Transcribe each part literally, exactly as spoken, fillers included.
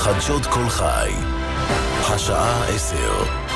חדשות כל חי, השעה עשר.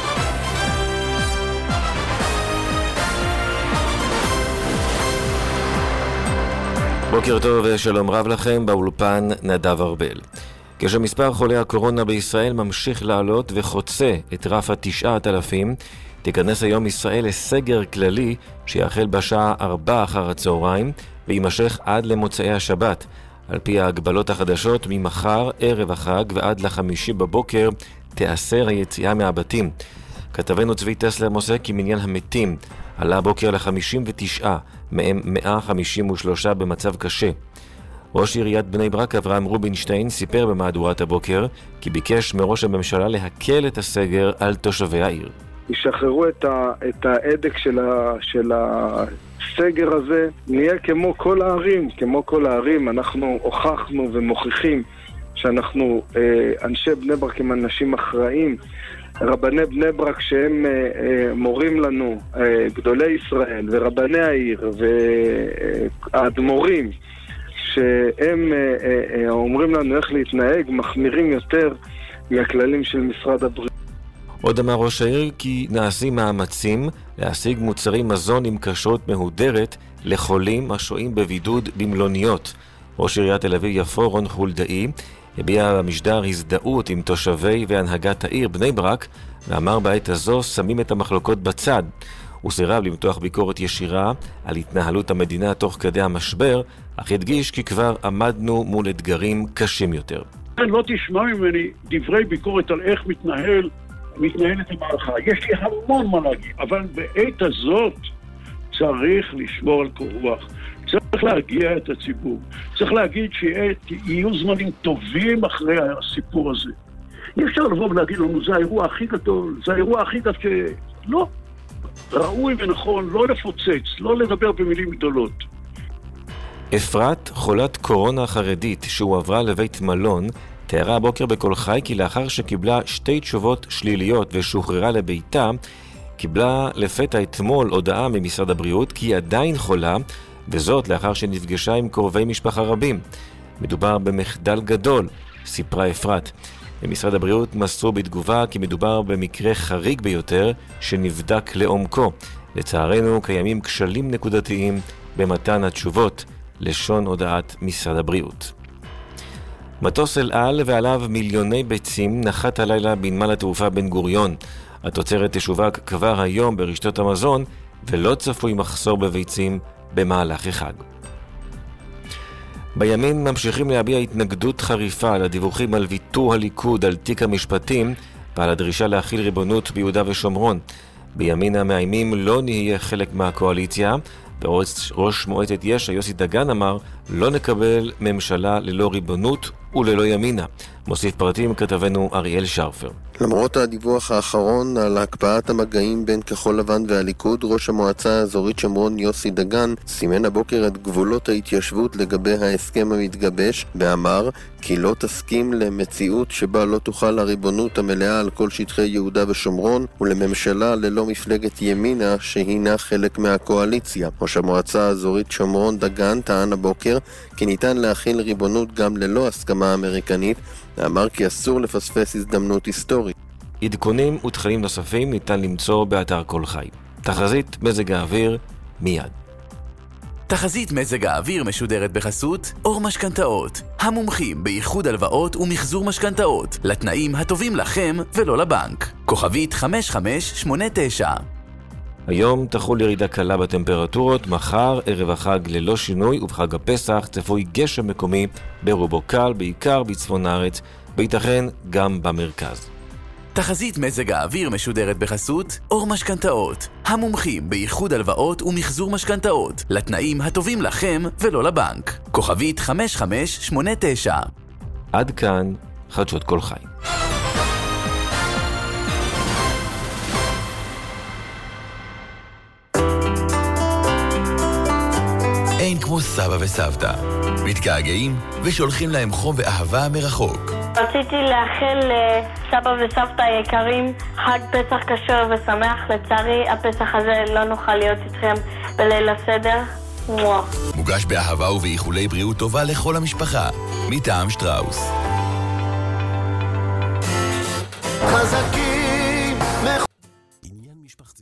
בוקר טוב ושלום רב לכם, באולפן נדב ארבל. כשמספר חולי הקורונה בישראל ממשיך לעלות וחוצה את רף התשעת אלפים, תיכנס היום ישראל לסגר כללי שיחל בשעה ארבע אחר הצהריים וימשך עד למוצאי השבת. על פי ההגבלות החדשות, ממחר ערב החג ועד לחמישי בבוקר תאסר היציאה מהבתים. כתבנו צבי טסלר מוסר כי מניין המתים עלה הבוקר ל-חמישים ותשע, מהם מאה חמישים ושלוש במצב קשה. ראש עיריית בני ברק אברהם רובינשטיין סיפר במהדורת הבוקר כי ביקש מראש הממשלה להקל את הסגר על תושבי העיר. ישחררו את, ה, את העדק של, ה, של הסגר הזה, נהיה כמו כל הערים, כמו כל הערים. אנחנו הוכחנו ומוכיחים שאנחנו אה, אנשי בני ברק עם אנשים אחראים, רבני בני ברק שהם אה, אה, מורים לנו, אה, גדולי ישראל ורבני העיר והאדמו"רים, שהם אה, אה, אומרים לנו איך להתנהג, מחמירים יותר מהכללים של משרד הבריאות. עוד אמר ראש העיר כי נעשים מאמצים להשיג מוצרי מזון עם כשרות מהודרת לחולים השוהים בבידוד במלוניות. ראש עיריית תל אביב יפו רון חולדאי הביע במשדר הזדהות עם תושבי והנהגת העיר בני ברק, ואמר בעת הזו שמים את המחלוקות בצד. הוא סירב למתוח ביקורת ישירה על התנהלות המדינה תוך כדי המשבר, אך הדגיש כי כבר עמדנו מול אתגרים קשים יותר. לא תשמע ממני דברי ביקורת על איך מתנהל מתנהלת המערכה. יש לי המון מה להגיד, אבל בעת הזאת צריך לשמור על קור רוח. צריך להגיע את הציבור. צריך להגיד שיהיו זמנים טובים אחרי הסיפור הזה. אי אפשר לבוא ולהגיד לנו, זה האירוע הכי גדול, זה האירוע הכי גדול, לא. ראוי ונכון לא לפוצץ, לא לדבר במילים גדולות. אפרת, חולת קורונה חרדית שהועברה לבית מלון, תיארה הבוקר בכל חי כי לאחר שקיבלה שתי תשובות שליליות ושוחררה לביתה, קיבלה לפתע אתמול הודעה ממשרד הבריאות כי היא עדיין חולה, וזאת לאחר שנפגשה עם קרובי משפחה רבים. מדובר במחדל גדול, סיפרה אפרת. במשרד הבריאות מסרו בתגובה כי מדובר במקרה חריג ביותר שנבדק לעומקו. לצערנו קיימים כשלים נקודתיים במתן התשובות, לשון הודעת משרד הבריאות. מטוס אל על ועליו מיליוני ביצים נחת הלילה בנמל התעופה בן גוריון. התוצרת תשווק כבר היום ברשתות המזון ולא צפוי מחסור בביצים במהלך החג. בימין ממשיכים להביע התנגדות חריפה לדיווחים על ויתור הליכוד על תיק המשפטים ועל הדרישה להחיל ריבונות ביהודה ושומרון. בימין המאיימים לא נהיה חלק מהקואליציה, וראש ראש מועצת יש"ע יוסי דגן אמר לא נקבל ממשלה ללא ריבונות וללא ימינה. מוסיף פרטים כתבנו אריאל שרפר. למרות הדיווח האחרון על הקפאת המגעים בין כחול לבן והליכוד, ראש המועצה האזורית שומרון יוסי דגן סימן הבוקר את גבולות ההתיישבות לגבי ההסכם המתגבש, ואמר כי לא תסכים למציאות שבה לא תוכל הריבונות המלאה על כל שטחי יהודה ושומרון ולממשלה ללא מפלגת ימינה שהינה חלק מהקואליציה. ראש המועצה האזורית שומרון דגן טען הבוקר כי ניתן להכיל ריבונות גם ללא הסכמה אמריקנית, ואמר כי אסור לפספס הזדמנות היסטורית. עדכונים ותכנים נוספים ניתן למצוא באתר כל חי. תחזית מזג האוויר מיד. תחזית מזג האוויר משודרת בחסות אור משכנתאות, המומחים באיחוד הלוואות ומחזור משכנתאות, לתנאים הטובים לכם ולא לבנק. כוכבית חמש חמש שמונה תשע. היום תחול ירידה קלה בטמפרטורות, מחר ערב החג ללא שינוי, ובחג הפסח צפוי גשם מקומי ברובו קל, בעיקר בצפון הארץ, וייתכן גם במרכז. תחזית מזג האוויר משודרת בחסות אור משכנתאות, המומחים באיחוד הלוואות ומחזור משכנתאות, לתנאים הטובים לכם ולא לבנק. כוכבית חמש חמש שמונה תשע. עד כאן חדשות כל חי. אין כמו סבא וסבתא. מתגעגעים ושולחים להם חום ואהבה מרחוק. רציתי לאחל לסבא וסבתא יקרים חג פסח כשר ושמח. לצערי הפסח הזה לא נוכל להיות איתכם בליל הסדר. מוגש באהבה ובאיחולי בריאות טובה לכל המשפחה, מטעם שטראוס. חזקים. עניין משפחתי.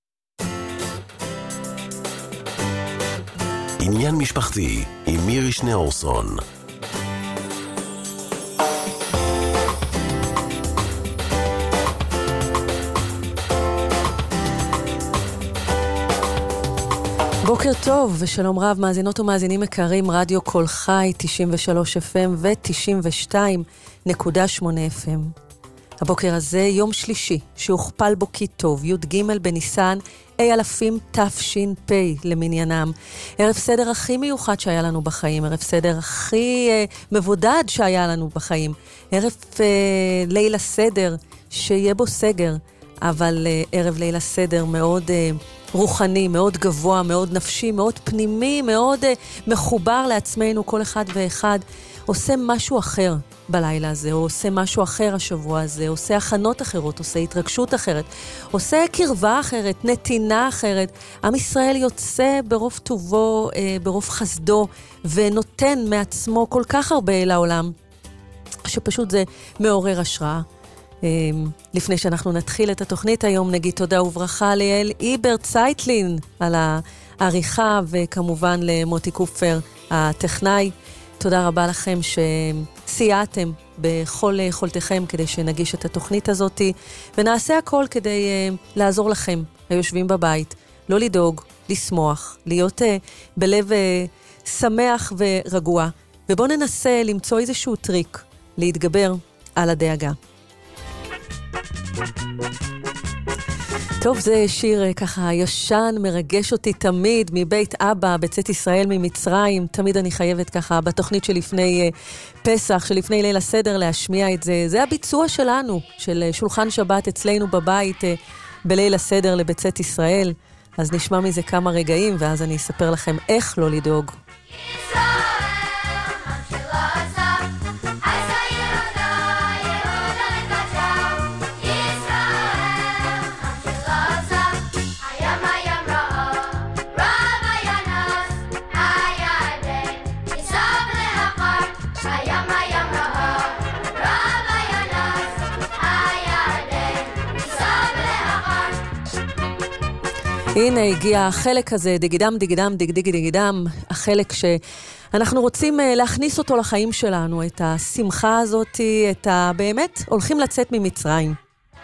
עניין משפחתי עם מירי שניאורסון. בוקר טוב ושלום רב, מאזינות ומאזינים יקרים, רדיו קול חי תשעים ושלוש אף אם ו-תשעים ושתיים נקודה שמונה אף אם. הבוקר הזה יום שלישי שהוכפל בו כי טוב, י' ג' בניסן, אי אלפים תש"פ למניינם. ערב סדר הכי מיוחד שהיה לנו בחיים, ערב סדר הכי אה, מבודד שהיה לנו בחיים, ערב אה, לילה סדר שיהיה בו סגר, אבל אה, ערב לילה סדר מאוד אה, רוחני, מאוד גבוה, מאוד נפשי, מאוד פנימי, מאוד אה, מחובר לעצמנו, כל אחד ואחד עושה משהו אחר בלילה הזה, או עושה משהו אחר השבוע הזה, עושה הכנות אחרות, עושה התרגשות אחרת, עושה קרבה אחרת, נתינה אחרת. עם ישראל יוצא ברוב טובו, אה, ברוב חסדו, ונותן מעצמו כל כך הרבה לעולם, שפשוט זה מעורר השראה. אה, לפני שאנחנו נתחיל את התוכנית היום, נגיד תודה וברכה ליאל איבר צייטלין על העריכה, וכמובן למוטי קופר, הטכנאי. תודה רבה לכם שסייעתם בכל יכולתכם כדי שנגיש את התוכנית הזאת, ונעשה הכל כדי uh, לעזור לכם, היושבים בבית, לא לדאוג, לשמוח, להיות uh, בלב uh, שמח ורגוע, ובואו ננסה למצוא איזשהו טריק להתגבר על הדאגה. טוב, זה שיר ככה ישן, מרגש אותי תמיד, מבית אבא, בצאת ישראל ממצרים. תמיד אני חייבת ככה בתוכנית שלפני פסח, שלפני ליל הסדר, להשמיע את זה. זה הביצוע שלנו, של שולחן שבת אצלנו בבית, בליל הסדר לבצאת ישראל. אז נשמע מזה כמה רגעים, ואז אני אספר לכם איך לא לדאוג. הנה הגיע החלק הזה, דגידם, דגידם, דגדג, דגידם, החלק שאנחנו רוצים להכניס אותו לחיים שלנו, את השמחה הזאת, את ה... באמת, הולכים לצאת ממצרים.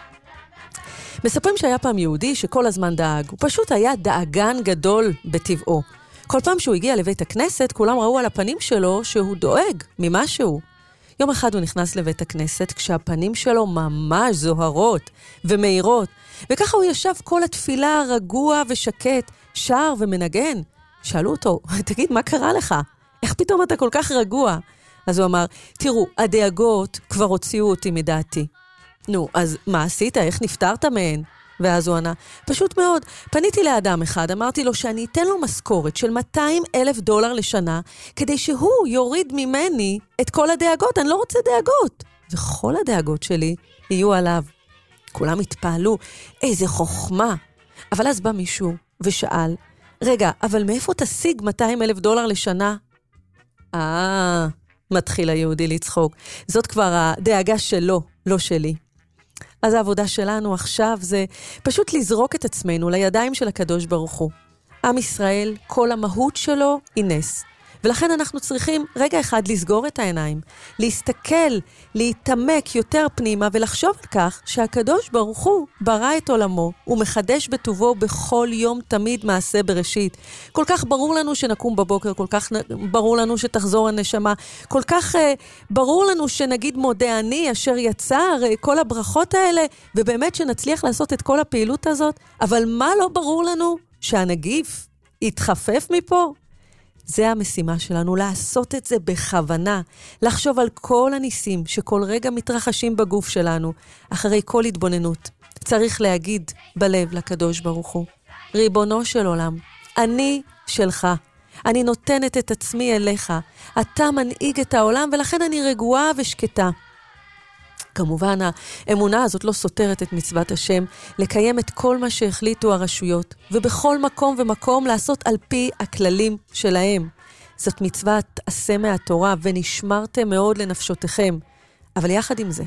מספרים שהיה פעם יהודי שכל הזמן דאג, הוא פשוט היה דאגן גדול בטבעו. כל פעם שהוא הגיע לבית הכנסת, כולם ראו על הפנים שלו שהוא דואג ממשהו. יום אחד הוא נכנס לבית הכנסת כשהפנים שלו ממש זוהרות ומאירות, וככה הוא ישב כל התפילה רגוע ושקט, שר ומנגן. שאלו אותו, תגיד, מה קרה לך? איך פתאום אתה כל כך רגוע? אז הוא אמר, תראו, הדאגות כבר הוציאו אותי מדעתי. נו, אז מה עשית? איך נפטרת מהן? ואז הוא ענה, פשוט מאוד, פניתי לאדם אחד, אמרתי לו שאני אתן לו משכורת של מאתיים אלף דולר לשנה, כדי שהוא יוריד ממני את כל הדאגות, אני לא רוצה דאגות. וכל הדאגות שלי יהיו עליו. כולם התפעלו, איזה חוכמה. אבל אז בא מישהו ושאל, רגע, אבל מאיפה תשיג מאתיים אלף דולר לשנה? אה, מתחיל היהודי לצחוק. זאת כבר הדאגה שלו, לא שלי. אז העבודה שלנו עכשיו זה פשוט לזרוק את עצמנו לידיים של הקדוש ברוך הוא. עם ישראל, כל המהות שלו היא נס. ולכן אנחנו צריכים רגע אחד לסגור את העיניים, להסתכל, להתעמק יותר פנימה ולחשוב על כך שהקדוש ברוך הוא ברא את עולמו ומחדש בטובו בכל יום תמיד מעשה בראשית. כל כך ברור לנו שנקום בבוקר, כל כך ברור לנו שתחזור הנשמה, כל כך uh, ברור לנו שנגיד מודה אני אשר יצר, uh, כל הברכות האלה, ובאמת שנצליח לעשות את כל הפעילות הזאת, אבל מה לא ברור לנו? שהנגיף יתחפף מפה? זה המשימה שלנו, לעשות את זה בכוונה, לחשוב על כל הניסים שכל רגע מתרחשים בגוף שלנו, אחרי כל התבוננות. צריך להגיד בלב לקדוש ברוך הוא, ריבונו של עולם, אני שלך, אני נותנת את עצמי אליך, אתה מנהיג את העולם ולכן אני רגועה ושקטה. כמובן, האמונה הזאת לא סותרת את מצוות השם, לקיים את כל מה שהחליטו הרשויות, ובכל מקום ומקום לעשות על פי הכללים שלהם. זאת מצוות עשה מהתורה, ונשמרתם מאוד לנפשותיכם. אבל יחד עם זה,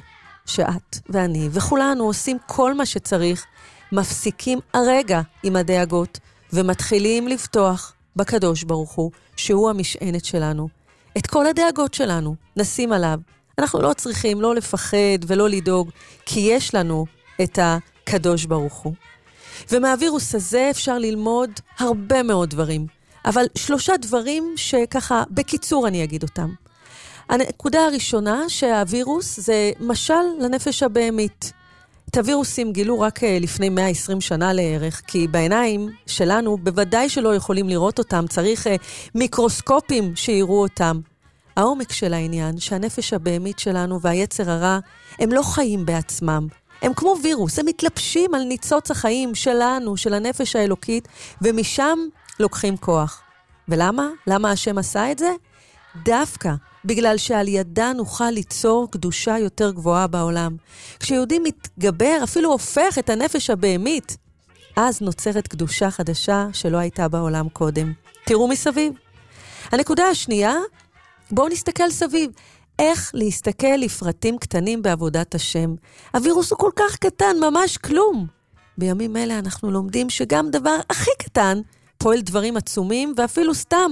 שאת ואני וכולנו עושים כל מה שצריך, מפסיקים הרגע עם הדאגות, ומתחילים לפתוח בקדוש ברוך הוא, שהוא המשענת שלנו. את כל הדאגות שלנו נשים עליו. אנחנו לא צריכים לא לפחד ולא לדאוג, כי יש לנו את הקדוש ברוך הוא. ומהווירוס הזה אפשר ללמוד הרבה מאוד דברים, אבל שלושה דברים שככה בקיצור אני אגיד אותם. הנקודה הראשונה שהווירוס זה משל לנפש הבהמית. את הווירוסים גילו רק לפני מאה ועשרים שנה לערך, כי בעיניים שלנו בוודאי שלא יכולים לראות אותם, צריך מיקרוסקופים שיראו אותם. העומק של העניין שהנפש הבהמית שלנו והיצר הרע הם לא חיים בעצמם. הם כמו וירוס, הם מתלבשים על ניצוץ החיים שלנו, של הנפש האלוקית, ומשם לוקחים כוח. ולמה? למה השם עשה את זה? דווקא בגלל שעל ידה נוכל ליצור קדושה יותר גבוהה בעולם. כשיהודי מתגבר, אפילו הופך את הנפש הבהמית, אז נוצרת קדושה חדשה שלא הייתה בעולם קודם. תראו מסביב. הנקודה השנייה, בואו נסתכל סביב. איך להסתכל לפרטים קטנים בעבודת השם. הווירוס הוא כל כך קטן, ממש כלום. בימים אלה אנחנו לומדים שגם דבר הכי קטן פועל דברים עצומים, ואפילו סתם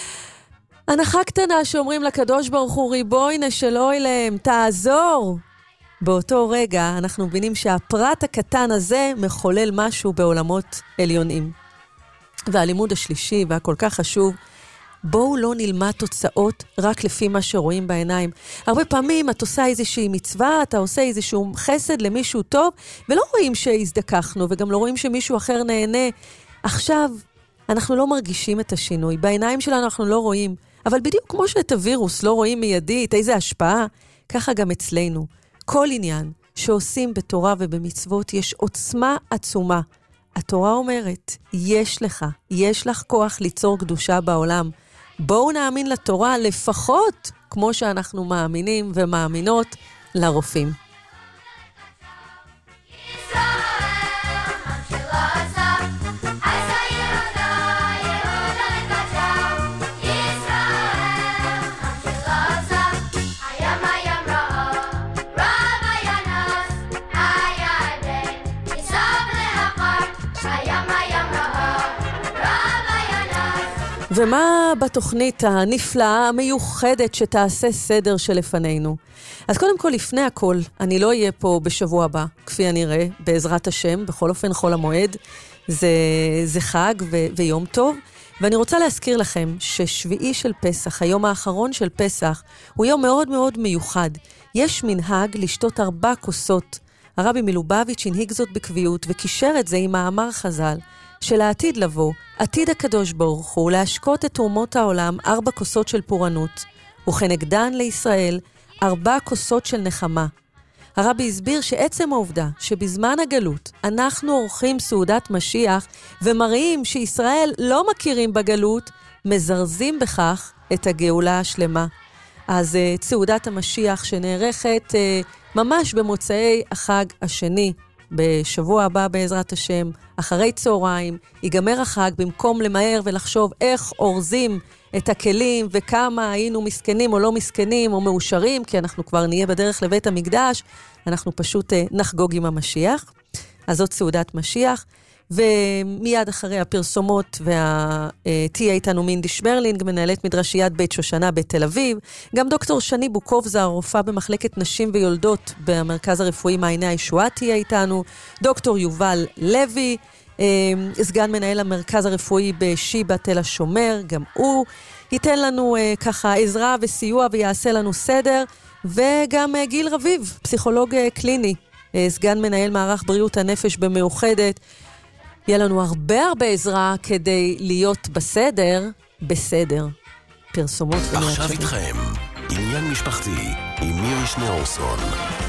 הנחה קטנה שאומרים לקדוש ברוך הוא, ריבוינה שלא אליהם, תעזור. באותו רגע אנחנו מבינים שהפרט הקטן הזה מחולל משהו בעולמות עליונים. והלימוד השלישי והכל כך חשוב, בואו לא נלמד תוצאות רק לפי מה שרואים בעיניים. הרבה פעמים את עושה איזושהי מצווה, אתה עושה איזשהו חסד למישהו טוב, ולא רואים שהזדכחנו, וגם לא רואים שמישהו אחר נהנה. עכשיו, אנחנו לא מרגישים את השינוי. בעיניים שלנו אנחנו לא רואים. אבל בדיוק כמו שאת הווירוס לא רואים מיידית, איזה השפעה, ככה גם אצלנו. כל עניין שעושים בתורה ובמצוות יש עוצמה עצומה. התורה אומרת, יש לך, יש לך כוח ליצור קדושה בעולם. בואו נאמין לתורה לפחות כמו שאנחנו מאמינים ומאמינות לרופאים. ומה בתוכנית הנפלאה, המיוחדת שתעשה סדר שלפנינו? אז קודם כל, לפני הכל, אני לא אהיה פה בשבוע הבא, כפי הנראה, בעזרת השם, בכל אופן חול המועד, זה, זה חג ו, ויום טוב, ואני רוצה להזכיר לכם ששביעי של פסח, היום האחרון של פסח, הוא יום מאוד מאוד מיוחד. יש מנהג לשתות ארבע כוסות. הרבי מלובביץ' הנהיג זאת בקביעות, וקישר את זה עם מאמר חז"ל, של העתיד לבוא, עתיד הקדוש ברוך הוא, להשקות את תרומות העולם ארבע כוסות של פורענות, וכנגדן לישראל ארבע כוסות של נחמה. הרבי הסביר שעצם העובדה שבזמן הגלות אנחנו עורכים סעודת משיח ומראים שישראל לא מכירים בגלות, מזרזים בכך את הגאולה השלמה. אז סעודת המשיח שנערכת ממש במוצאי החג השני, בשבוע הבא בעזרת השם, אחרי צהריים, ייגמר החג, במקום למהר ולחשוב איך אורזים את הכלים וכמה היינו מסכנים או לא מסכנים או מאושרים, כי אנחנו כבר נהיה בדרך לבית המקדש, אנחנו פשוט נחגוג עם המשיח. אז זאת סעודת משיח, ומיד אחרי הפרסומות תהיה איתנו מינדי שמרלינג, מנהלת מדרשיית בית שושנה בתל אביב, גם דוקטור שני בוקובזה, רופאה במחלקת נשים ויולדות במרכז הרפואי מעייני הישועה תהיה איתנו, דוקטור יובל לוי, סגן מנהל המרכז הרפואי בשיבא תל השומר, גם הוא ייתן לנו ככה עזרה וסיוע ויעשה לנו סדר, וגם גיל רביב, פסיכולוג קליני, סגן מנהל מערך בריאות הנפש במאוחדת, יהיה לנו הרבה הרבה עזרה כדי להיות בסדר, בסדר. פרסומות ומיד עכשיו איתכם, עניין משפחתי עם מירי שניאורסון.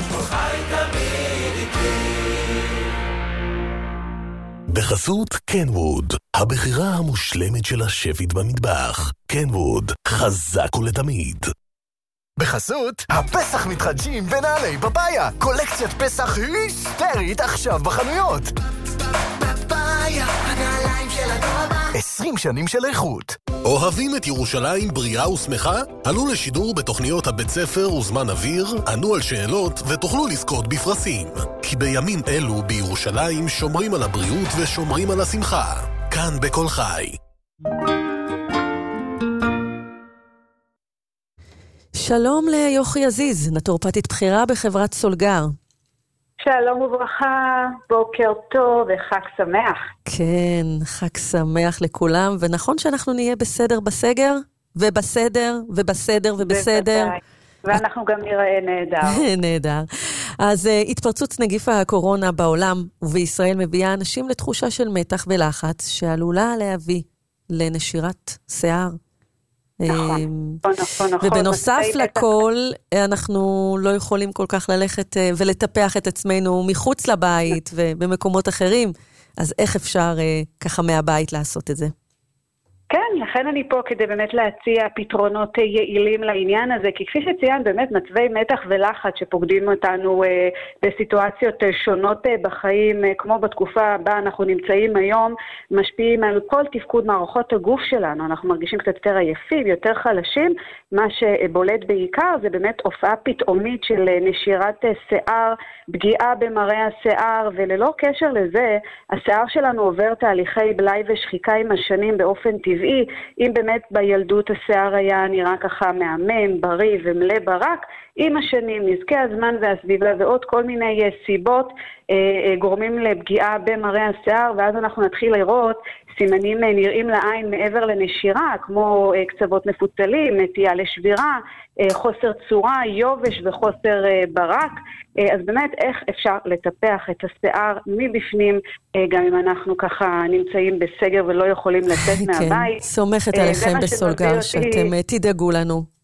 בחסות קנווד, הבחירה המושלמת של השפית במטבח. קנווד, חזק ולתמיד. בחסות, הפסח מתחדשים בנעלי פפאיה. קולקציית פסח היסטרית עכשיו בחנויות. פפאיה, הנעליים של הדור הבא. עשרים שנים של איכות. אוהבים את ירושלים בריאה ושמחה? עלו לשידור בתוכניות הבית ספר וזמן אוויר, ענו על שאלות ותוכלו לזכות בפרסים. כי בימים אלו בירושלים שומרים על הבריאות ושומרים על השמחה. כאן בכל חי. שלום ליוכי עזיז, נטורפטית בחירה בחברת סולגר. שלום וברכה, בוקר טוב וחג שמח. כן, חג שמח לכולם, ונכון שאנחנו נהיה בסדר בסגר, ובסדר, ובסדר, ובסדר. בוודאי, ואנחנו גם נראה נהדר. נהדר. אז uh, התפרצות נגיף הקורונה בעולם ובישראל מביאה אנשים לתחושה של מתח ולחץ, שעלולה להביא לנשירת שיער. נכון, נכון, נכון. ובנוסף לכל, אנחנו לא יכולים כל כך ללכת ולטפח את עצמנו מחוץ לבית ובמקומות אחרים, אז איך אפשר ככה מהבית לעשות את זה? כן, לכן אני פה כדי באמת להציע פתרונות יעילים לעניין הזה, כי כפי שציין באמת מצבי מתח ולחץ שפוקדים אותנו אה, בסיטואציות אה, שונות אה, בחיים, אה, כמו בתקופה הבאה אנחנו נמצאים היום, משפיעים על כל תפקוד מערכות הגוף שלנו, אנחנו מרגישים קצת יותר עייפים, יותר חלשים, מה שבולט בעיקר זה באמת הופעה פתאומית של אה, נשירת אה, שיער, פגיעה במראה השיער, וללא קשר לזה, השיער שלנו עובר תהליכי בלאי ושחיקה עם השנים באופן טבעי, אם באמת בילדות השיער היה נראה ככה מהמם, בריא ומלא ברק, עם השנים, נזקי הזמן והסביבה ועוד כל מיני סיבות אה, גורמים לפגיעה במראה השיער, ואז אנחנו נתחיל לראות סימנים נראים לעין מעבר לנשירה, כמו אה, קצוות מפוצלים, נטייה לשבירה, אה, חוסר צורה, יובש וחוסר אה, ברק. אה, אז באמת איך אפשר לטפח את השיער מבפנים, אה, גם אם אנחנו ככה נמצאים בסגר ולא יכולים לצאת מהבית. כן, סומכת עליכם בסולגר שאתם תדאגו לנו.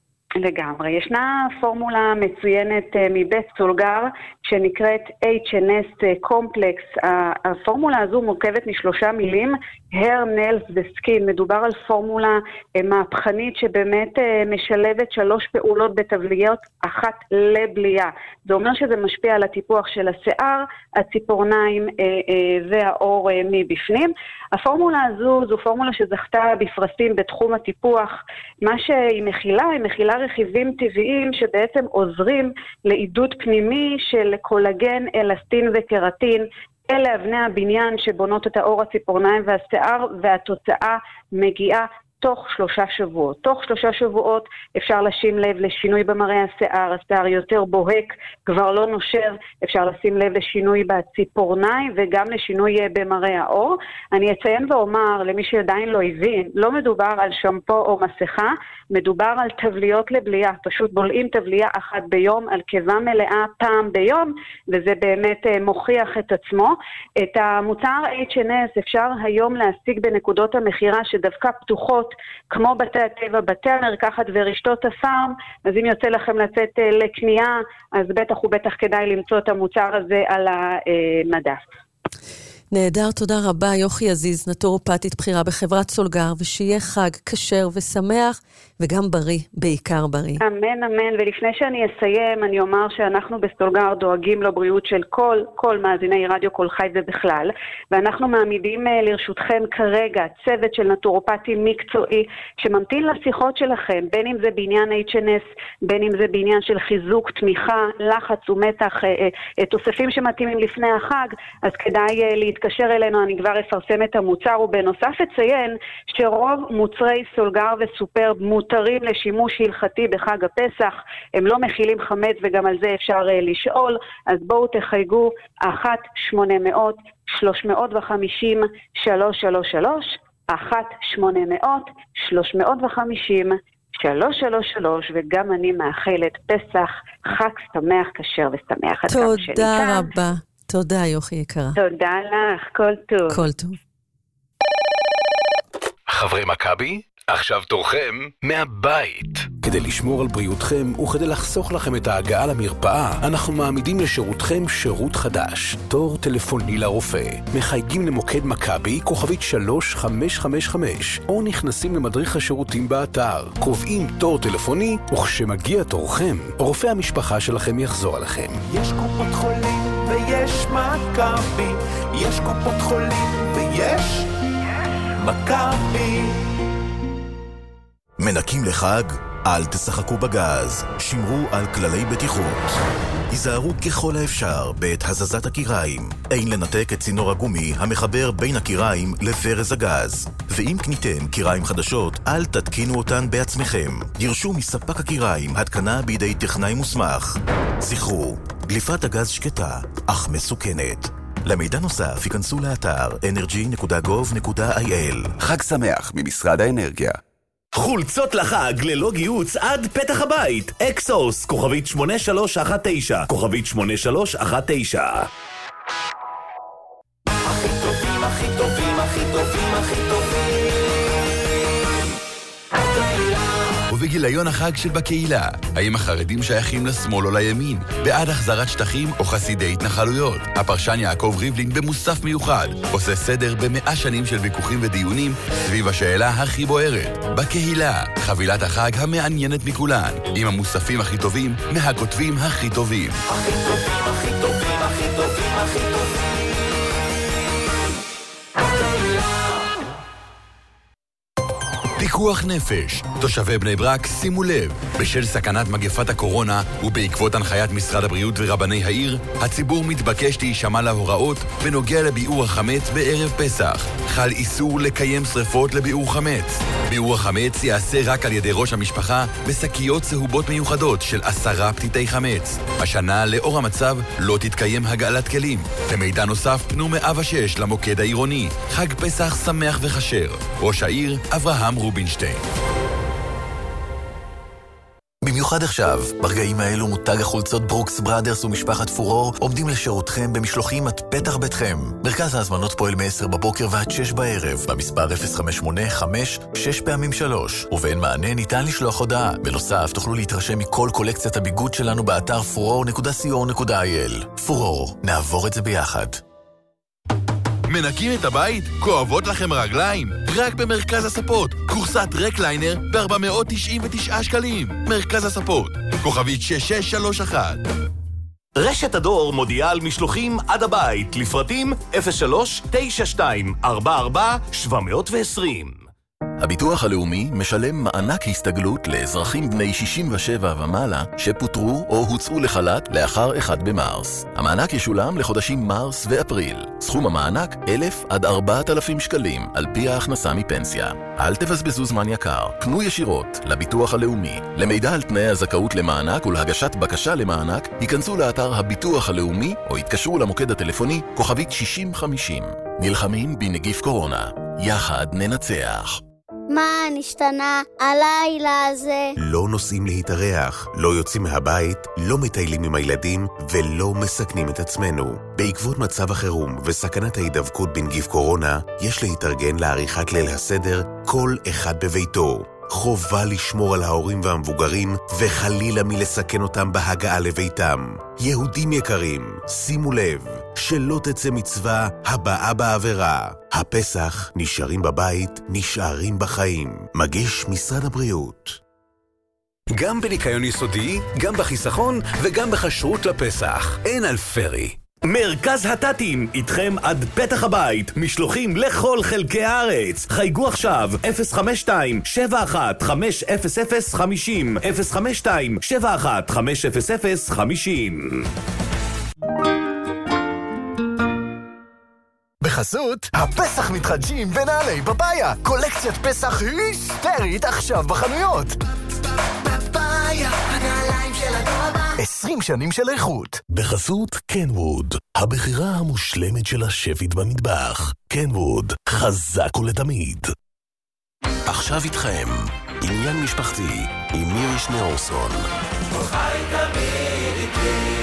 לגמרי. ישנה פורמולה מצוינת מבית סולגר שנקראת אייץ' אן אס Complex. הפורמולה הזו מורכבת משלושה מילים, hair, nails וסקין. מדובר על פורמולה מהפכנית שבאמת משלבת שלוש פעולות בתבליות, אחת לבליעה. זה אומר שזה משפיע על הטיפוח של השיער, הציפורניים והאור מבפנים. הפורמולה הזו זו פורמולה שזכתה בפרסים בתחום הטיפוח. מה שהיא מכילה, היא מכילה רכיבים טבעיים שבעצם עוזרים לעידוד פנימי של קולגן, אלסטין וקרטין. אלה אבני הבניין שבונות את האור, הציפורניים והשיער, והתוצאה מגיעה תוך שלושה שבועות. תוך שלושה שבועות אפשר לשים לב לשינוי במראה השיער, השיער יותר בוהק, כבר לא נושר, אפשר לשים לב לשינוי בציפורניים וגם לשינוי במראה האור. אני אציין ואומר למי שעדיין לא הבין, לא מדובר על שמפו או מסכה, מדובר על תבליות לבליעה, פשוט בולעים תבליה אחת ביום, על קיבה מלאה פעם ביום, וזה באמת מוכיח את עצמו. את המוצר אייץ' אן אס אפשר היום להשיג בנקודות המחירה שדווקא פתוחות, כמו בתי הטבע, בתי המרקחת ורשתות הפארם, אז אם יוצא לכם לצאת לקנייה, אז בטח ובטח כדאי למצוא את המוצר הזה על המדף. נהדר, תודה רבה, יוכי עזיז, נטורפטית בחירה בחברת סולגר, ושיהיה חג כשר ושמח, וגם בריא, בעיקר בריא. אמן, אמן, ולפני שאני אסיים, אני אומר שאנחנו בסולגר דואגים לבריאות של כל, כל מאזיני רדיו כל חי ובכלל, ואנחנו מעמידים לרשותכם כרגע צוות של נטורפטים מקצועי, שממתין לשיחות שלכם, בין אם זה בעניין אייץ' אן אס, בין אם זה בעניין של חיזוק, תמיכה, לחץ ומתח, תוספים שמתאימים לפני החג, אז כדאי להתקשר אלינו, אני כבר אפרסם את המוצר, ובנוסף אציין שרוב מוצרי סולגר וסופר מותרים לשימוש הלכתי בחג הפסח, הם לא מכילים חמץ וגם על זה אפשר לשאול, אז בואו תחייגו אחת שמונה מאות שלוש מאות וחמישים שלוש שלוש שלוש, אחת שמונה מאות שלוש מאות וחמישים שלוש שלוש שלוש, וגם אני מאחלת פסח חג שמח, כשר ושמח. תודה רבה. תודה, יוכי יקרה. תודה לך, כל טוב. כל טוב. חברי מכבי, עכשיו תורכם מהבית. כדי לשמור על בריאותכם וכדי לחסוך לכם את ההגעה למרפאה, אנחנו מעמידים לשירותכם שירות חדש, תור טלפוני לרופא. מחייגים למוקד מכבי כוכבית שלוש חמש חמש חמש, או נכנסים למדריך השירותים באתר, קובעים תור טלפוני, וכשמגיע תורכם, רופא המשפחה שלכם יחזור עליכם. יש קופות חולים ויש מכבי, יש קופות חולים ויש מכבי. מנקים לחג? אל תשחקו בגז, שמרו על כללי בטיחות. היזהרו ככל האפשר בעת הזזת הקיריים. אין לנתק את צינור הגומי המחבר בין הקיריים לברז הגז. ואם קניתם קיריים חדשות, אל תתקינו אותן בעצמכם. דרשו מספק הקיריים התקנה בידי טכנאי מוסמך. זכרו, דליפת הגז שקטה, אך מסוכנת. למידע נוסף, ייכנסו לאתר אנרג'י נקודה גוב נקודה איי אל. חג שמח ממשרד האנרגיה. חולצות לחג ללא גיוץ עד פתח הבית. אקסוס, כוכבית שמונה שלוש אחת תשע, כוכבית שמונה שלוש אחת תשע. הכי טובים, הכי טובים, הכי טובים, הכי טובים. ובגיליון החג של בקהילה, האם החרדים שייכים לשמאל או לימין? בעד החזרת שטחים או חסידי התנחלויות? הפרשן יעקב ריבלין במוסף מיוחד עושה סדר במאה שנים של ויכוחים ודיונים סביב השאלה הכי בוערת. בקהילה, חבילת החג המעניינת מכולן, עם המוספים הכי טובים מהכותבים הכי טובים. הכי טובים, הכי טובים, הכי טובים, הכי טובים. פיקוח נפש. תושבי בני ברק, שימו לב, בשל סכנת מגפת הקורונה ובעקבות הנחיית משרד הבריאות ורבני העיר, הציבור מתבקש להישמע להוראות בנוגע לביעור החמץ בערב פסח. חל איסור לקיים שריפות לביעור חמץ. ביעור החמץ יעשה רק על ידי ראש המשפחה בשקיות צהובות מיוחדות של עשרה פתיתי חמץ. השנה, לאור המצב, לא תתקיים הגעלת כלים. למידע נוסף, פנו מאה ושש למוקד העירוני. חג פסח שמח וחשר. ראש העיר, אברהם רובינשטיין. במיוחד עכשיו, ברגעים האלו מותג החולצות ברוקס בראדרס ומשפחת פורור עומדים לשירותכם במשלוחים עד פתח ביתכם. מרכז ההזמנות פועל מ-עשר בבוקר ועד שש בערב, במספר אפס חמש שמונה חמש שש פעמים שלוש, ובאין מענה ניתן לשלוח הודעה. בנוסף, תוכלו להתרשם מכל קולקציית הביגוד שלנו באתר פורור נקודה סי או נקודה איי אל. פורור, נעבור את זה ביחד. מנקים את הבית? כואבות לכם רגליים? רק במרכז הספות, קורסת רקליינר ב-ארבע מאות תשעים ותשעה שקלים. מרכז הספות, כוכבית שש שש שלוש אחת. רשת הדור מודיעה על משלוחים עד הבית, לפרטים אפס שלוש תשע שתיים ארבע ארבע שבע מאות ועשרים. הביטוח הלאומי משלם מענק הסתגלות לאזרחים בני שישים ושבע ומעלה שפוטרו או הוצאו לחל"ת לאחר אחד במרס. המענק ישולם לחודשים מרס ואפריל. סכום המענק אלף עד ארבעת אלפים שקלים על פי ההכנסה מפנסיה. אל תבזבזו זמן יקר, פנו ישירות לביטוח הלאומי. למידע על תנאי הזכאות למענק ולהגשת בקשה למענק, ייכנסו לאתר הביטוח הלאומי או יתקשרו למוקד הטלפוני כוכבית שישים חמישים. נלחמים בנגיף קורונה. יחד ננצח. מה נשתנה הלילה הזה? לא נוסעים להתארח, לא יוצאים מהבית, לא מטיילים עם הילדים ולא מסכנים את עצמנו. בעקבות מצב החירום וסכנת ההידבקות בנגיף קורונה, יש להתארגן לעריכת ליל הסדר כל אחד בביתו. חובה לשמור על ההורים והמבוגרים וחלילה מלסכן אותם בהגעה לביתם. יהודים יקרים, שימו לב, שלא תצא מצווה הבאה בעבירה. הפסח נשארים בבית, נשארים בחיים. מגיש משרד הבריאות. גם בניקיון יסודי, גם בחיסכון וגם בחשרות לפסח. אין על פרי. מרכז הטטים, איתכם עד פתח הבית, משלוחים לכל חלקי הארץ. חייגו עכשיו, אפס חמש שתיים שבע אחת חמש אפס אפס חמישים, אפס חמש שתיים שבע אחת חמש אפס אפס חמישים. בחסות, הפסח מתחדשים בנעלי פאפאיה. קולקציית פסח היסטרית עכשיו בחנויות. פאפאיה, הנעליים של הדור הבא. עשרים שנים של איכות. בחסות קנווד, הבחירה המושלמת של השפית במטבח. קנווד, חזק ולתמיד. עכשיו איתכם, עניין משפחתי עם מירי שניאורסון. חי תמיד איתי.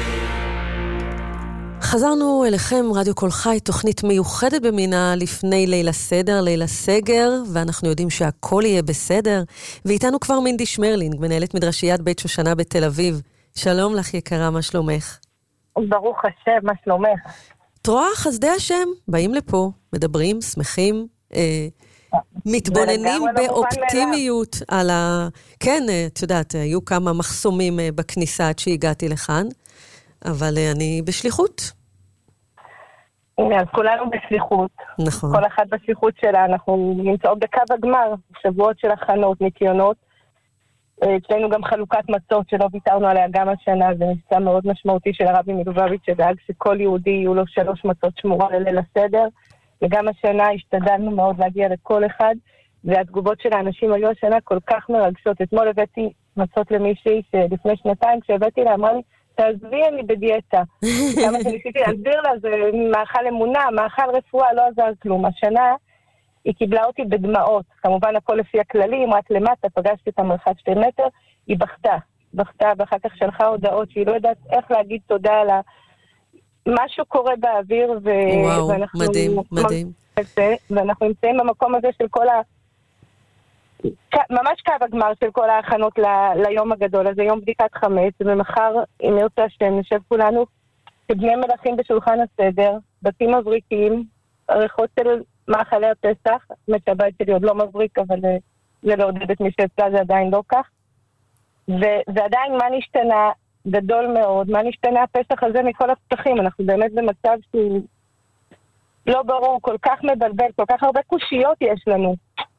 חזרנו אליכם, רדיו כל חי, תוכנית מיוחדת במינה לפני ליל הסדר, ליל הסגר, ואנחנו יודעים שהכל יהיה בסדר. ואיתנו כבר מינדי שמרלינג, מנהלת מדרשיית בית שושנה בתל אביב. שלום לך יקרה, מה שלומך? ברוך השם, מה שלומך? תרועה חסדי השם, באים לפה, מדברים, שמחים, אה, מתבוננים באופטימיות על ה... כן, את יודעת, היו כמה מחסומים בכניסה עד שהגעתי לכאן, אבל אני בשליחות. הנה, אז כולנו בשליחות. נכון. כל אחד בשליחות שלה, אנחנו נמצאות בקו הגמר, שבועות של הכנות, ניקיונות. אצלנו גם חלוקת מצות שלא ויתרנו עליה גם השנה, זה מבצע מאוד משמעותי של הרבי מלובביץ' שדאג שכל יהודי יהיו לו שלוש מצות שמורה לליל הסדר, וגם השנה השתדלנו מאוד להגיע לכל אחד, והתגובות של האנשים היו השנה כל כך מרגשות. אתמול הבאתי מצות למישהי שלפני שנתיים, כשהבאתי לה, אמרה לי, תעזבי, אני בדיאטה. כמה שניסיתי להסביר לה, זה מאכל אמונה, מאכל רפואה, לא עזר כלום. השנה היא קיבלה אותי בדמעות, כמובן הכל לפי הכללים, רק למטה, פגשתי את המרחק שתי מטר, היא בכתה, בכתה, ואחר כך שלחה הודעות שהיא לא יודעת איך להגיד תודה על משהו קורה באוויר, ו... וואו, ואנחנו מדהים, מדהים. זה, ואנחנו נמצאים במקום הזה של כל ה... ממש קו הגמר של כל ההכנות ל... ליום הגדול הזה, יום בדיקת חמץ, ומחר, אם ירצה השם, נשב כולנו כבני מלכים בשולחן הסדר, בתים מבריקים, עריכות של מאכלי הפסח, הבית שלי עוד לא מבריק, אבל זה לעודד את מי שאצלה, זה עדיין לא כך. ו- ועדיין מה נשתנה גדול מאוד, מה נשתנה הפסח הזה מכל הפסחים, אנחנו באמת במצב שהוא לא ברור, כל כך מבלבל, כל כך הרבה קושיות יש לנו.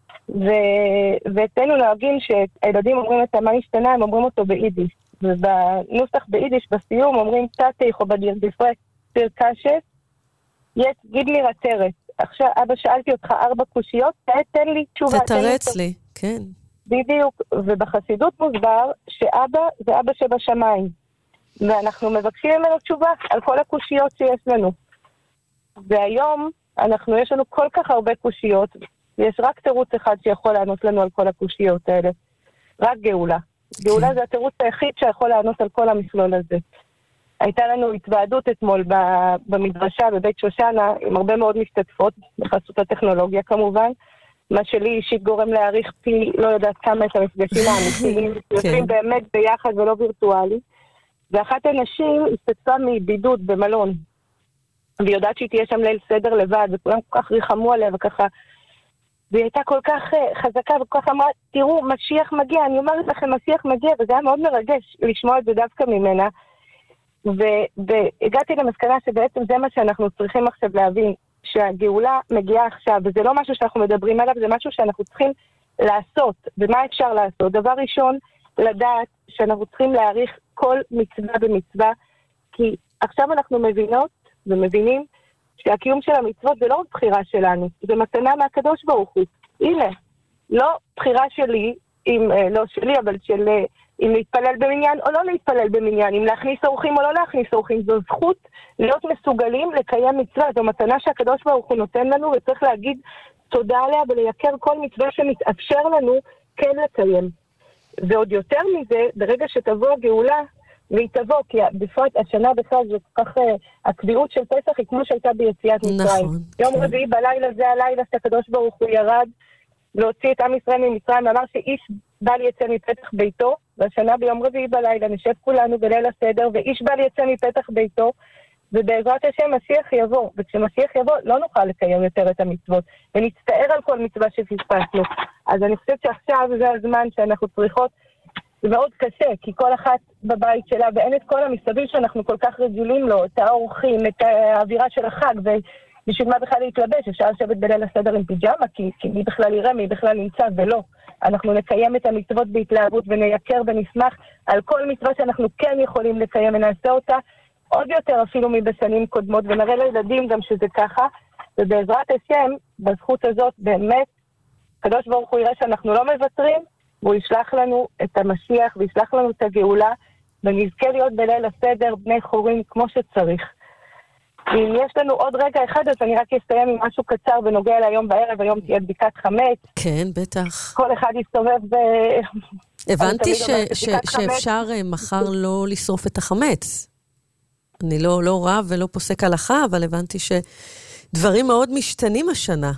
ו- ואצלנו נוהגים שהילדים אומרים את מה נשתנה, הם אומרים אותו ביידיש. ובנוסח ביידיש בסיום אומרים תתיך או בדיר בפרק סיר קשת, יש גיד לי רטרת. עכשיו, אבא, שאלתי אותך ארבע קושיות, תן לי תשובה. תתרץ לי, כן. בדיוק, ובחסידות מוסבר שאבא זה אבא שבשמיים, ואנחנו מבקשים ממנו תשובה על כל הקושיות שיש לנו. והיום, אנחנו, יש לנו כל כך הרבה קושיות, ויש רק תירוץ אחד שיכול לענות לנו על כל הקושיות האלה. רק גאולה. גאולה זה התירוץ היחיד שיכול לענות על כל המכלול הזה. הייתה לנו התוועדות אתמול במדרשה בבית שושנה, עם הרבה מאוד משתתפות, בחסות הטכנולוגיה כמובן, מה שלי אישית גורם להעריך פי, לא יודעת כמה את המפגשים האמיתיים, יושבים באמת ביחד ולא וירטואלי, ואחת הנשים השתתפה מבידוד במלון, והיא יודעת שהיא תהיה שם ליל סדר לבד, וכולם כל כך ריחמו עליה וככה, והיא הייתה כל כך חזקה וכל כך אמרה, תראו, משיח מגיע, אני אומרת לכם, משיח מגיע, וזה היה מאוד מרגש לשמוע את זה דווקא ממנה, והגעתי למסקנה שבעצם זה מה שאנחנו צריכים עכשיו להבין, שהגאולה מגיעה עכשיו, וזה לא משהו שאנחנו מדברים עליו, זה משהו שאנחנו צריכים לעשות. ומה אפשר לעשות? דבר ראשון, לדעת שאנחנו צריכים להעריך כל מצווה במצווה, כי עכשיו אנחנו מבינות ומבינים שהקיום של המצוות זה לא רק בחירה שלנו, זה מתנה מהקדוש ברוך הוא. הנה, לא בחירה שלי, אם, לא שלי, אבל של... אם להתפלל במניין או לא להתפלל במניין, אם להכניס אורחים או לא להכניס אורחים, זו זכות להיות מסוגלים לקיים מצווה, זו מתנה שהקדוש ברוך הוא נותן לנו, וצריך להגיד תודה עליה וליקר כל מצווה שמתאפשר לנו כן לקיים. ועוד יותר מזה, ברגע שתבוא הגאולה, והיא תבוא, כי בפרט השנה בכלל זה כל כך, הקביעות של פסח היא כמו שהייתה ביציאת מצרים. נכון. יום רביעי בלילה זה הלילה שהקדוש ברוך הוא ירד, להוציא את עם ישראל ממצרים, ואמר שאיש בל יצא מפתח ביתו, והשנה ביום רביעי בלילה נשב כולנו בליל הסדר, ואיש בל יצא מפתח ביתו, ובעזרת השם משיח יבוא, וכשמשיח יבוא לא נוכל לקיים יותר את המצוות, ונצטער על כל מצווה שפספסנו. אז אני חושבת שעכשיו זה הזמן שאנחנו צריכות, זה מאוד קשה, כי כל אחת בבית שלה, ואין את כל המסביב שאנחנו כל כך רגילים לו, את האורחים, את האווירה של החג, ובשביל מה בכלל להתלבש, אפשר לשבת בליל הסדר עם פיג'מה, כי, כי מי בכלל יראה, מי בכלל נמצא, ולא. אנחנו נקיים את המצוות בהתלהבות ונייקר ונשמח על כל מצווה שאנחנו כן יכולים לקיים ונעשה אותה עוד יותר אפילו מבשנים קודמות, ונראה לילדים גם שזה ככה, ובעזרת השם, בזכות הזאת באמת, הקדוש ברוך הוא יראה שאנחנו לא מוותרים, והוא ישלח לנו את המשיח וישלח לנו את הגאולה, ונזכה להיות בליל הסדר בני חורים כמו שצריך. אם יש לנו עוד רגע אחד, אז אני רק אסתיים עם משהו קצר בנוגע להיום בערב, היום תהיה בדיקת חמץ. כן, בטח. כל אחד יסתובב ב... הבנתי ש- ש- שאפשר מחר לא לשרוף את החמץ. אני לא, לא רב ולא פוסק הלכה, אבל הבנתי שדברים מאוד משתנים השנה.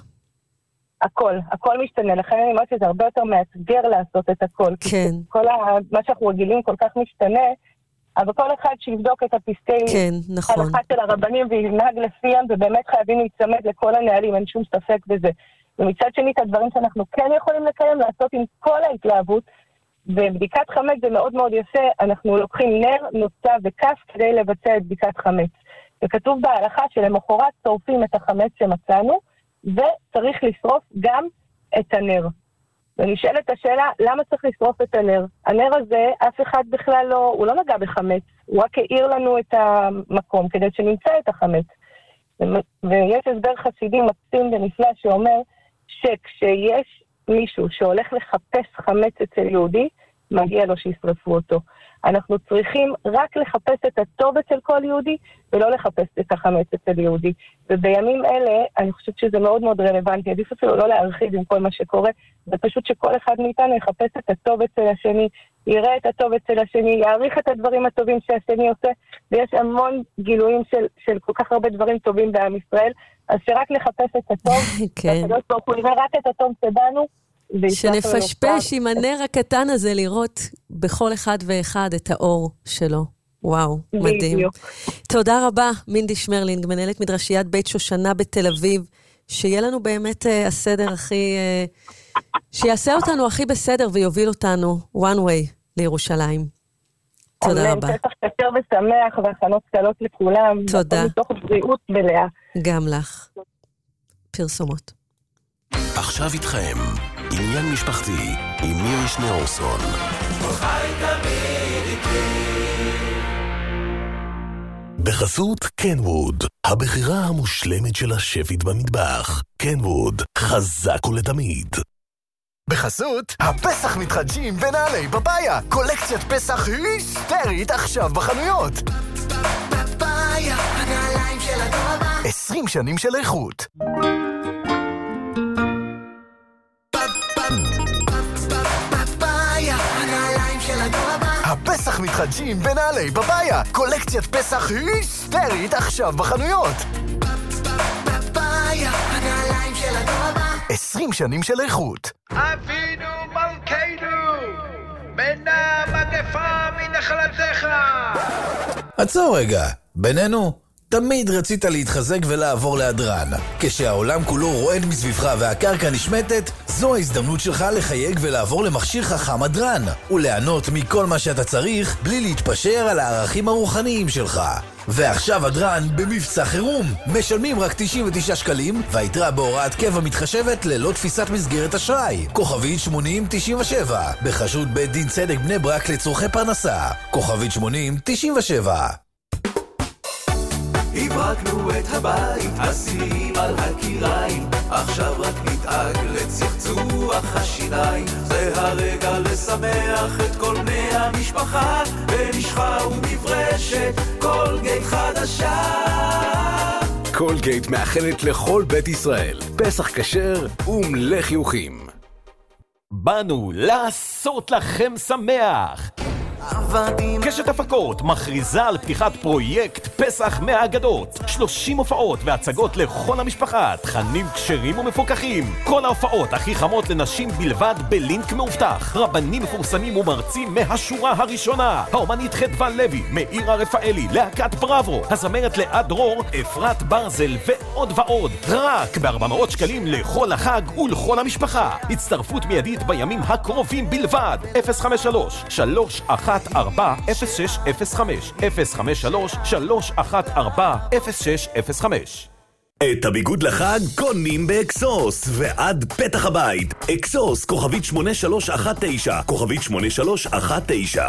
הכל, הכל משתנה. לכן אני אומרת שזה הרבה יותר מאתגר לעשות את הכל. כן. כל ה... מה שאנחנו רגילים כל כך משתנה, אבל כל אחד שיבדוק את הפסקי כן, נכון. הלכה של הרבנים וינהג לפיהם, ובאמת חייבים להצמד לכל הנהלים, אין שום ספק בזה. ומצד שני, את הדברים שאנחנו כן יכולים לקיים, לעשות עם כל ההתלהבות, ובדיקת חמץ זה מאוד מאוד יפה, אנחנו לוקחים נר, נוצה וכף כדי לבצע את בדיקת חמץ. וכתוב בהלכה שלמחרת שורפים את החמץ שמצאנו, וצריך לשרוף גם את הנר. ונשאלת השאלה, למה צריך לשרוף את הנר? הנר הזה, אף אחד בכלל לא, הוא לא נגע בחמץ, הוא רק העיר לנו את המקום כדי שנמצא את החמץ. ויש הסבר חסידי מקסים ונפלא שאומר שכשיש מישהו שהולך לחפש חמץ אצל יהודי, מגיע לו שישרפו אותו. אנחנו צריכים רק לחפש את הטוב אצל כל יהודי, ולא לחפש את החמץ אצל יהודי. ובימים אלה, אני חושבת שזה מאוד מאוד רלוונטי, עדיף אפילו לא להרחיב עם כל מה שקורה, זה פשוט שכל אחד מאיתנו יחפש את הטוב אצל השני, יראה את הטוב אצל השני, יעריך את הדברים הטובים שהשני עושה, ויש המון גילויים של, של כל כך הרבה דברים טובים בעם ישראל, אז שרק לחפש את הטוב, כן. הוא יראה רק את הטוב שבנו, שנפשפש עם הנר הקטן הזה לראות בכל אחד ואחד את האור שלו. וואו, מדהים. תודה רבה, מינדי שמרלינג, מנהלת מדרשיית בית שושנה בתל אביב, שיהיה לנו באמת uh, הסדר הכי, uh, שיעשה אותנו הכי בסדר ויוביל אותנו one way לירושלים. תודה רבה. פתח קצר ושמח והכנות קלות לכולם. תודה. מתוך בריאות מלאה. גם לך. פרסומות. עכשיו איתכם, עניין משפחתי עם מירי שניאורסון. בחסות קנווד, הבחירה המושלמת של השפית במטבח. קנווד, חזק ולתמיד. בחסות, הפסח מתחדשים בנעלי פפאיה. קולקציית פסח היסטרית עכשיו בחנויות. פפאיה, הנעליים של הדור הבא. עשרים שנים של איכות. הפסח מתחדשים בנעלי פפאיה. קולקציית פסח היסטרית עכשיו בחנויות. פפאיה, הנעליים של הדור הבא. עשרים שנים של איכות. אבינו מלכנו, מנע מגפה מנחלתך. עצור רגע, בינינו, תמיד רצית להתחזק ולעבור להדרן. כשהעולם כולו רועד מסביבך והקרקע נשמטת, זו ההזדמנות שלך לחייג ולעבור למכשיר חכם הדרן, וליהנות מכל מה שאתה צריך בלי להתפשר על הערכים הרוחניים שלך. ועכשיו הדרן במבצע חירום. משלמים רק תשעים ותשעה שקלים, והיתרה בהוראת קבע מתחשבת ללא תפיסת מסגרת אשראי. כוכבית שמונים תשעים ושבע, בחסות בית דין צדק בני ברק לצורכי פרנסה. כוכבית שמונים תשעים ושבע. הברקנו את הבית, השיאים על הקיריים, עכשיו רק נתאג לצחצוח השיניים. זה הרגע לשמח את כל בני המשפחה, במשחה ומברשת קולגייט חדשה. קולגייט מאחלת לכל בית ישראל פסח כשר ומלא חיוכים. באנו לעשות לכם שמח. קשת הפקות מכריזה על פתיחת פרויקט פסח מהאגדות. שלושים הופעות והצגות לכל המשפחה, תכנים כשרים ומפוקחים. כל ההופעות הכי חמות לנשים בלבד בלינק מאובטח. רבנים מפורסמים ומרצים מהשורה הראשונה. האומנית חדווה לוי, מאירה רפאלי, להקת בראבו, הזמרת לאה דרור, אפרת ברזל ועוד ועוד. רק ב-ארבע מאות שקלים לכל החג ולכל המשפחה. הצטרפות מיידית בימים הקרובים בלבד. אפס חמש שלוש שלוש אחת ארבע אפס שש אפס חמש אפס חמש שלוש שלוש אחת ארבע אפס שש אפס חמש. את הביגוד לחג קונים באקסוס, ועד פתח הבית. אקסוס, כוכבית שמונה שלוש אחת תשע, כוכבית שמונה שלוש אחת תשע.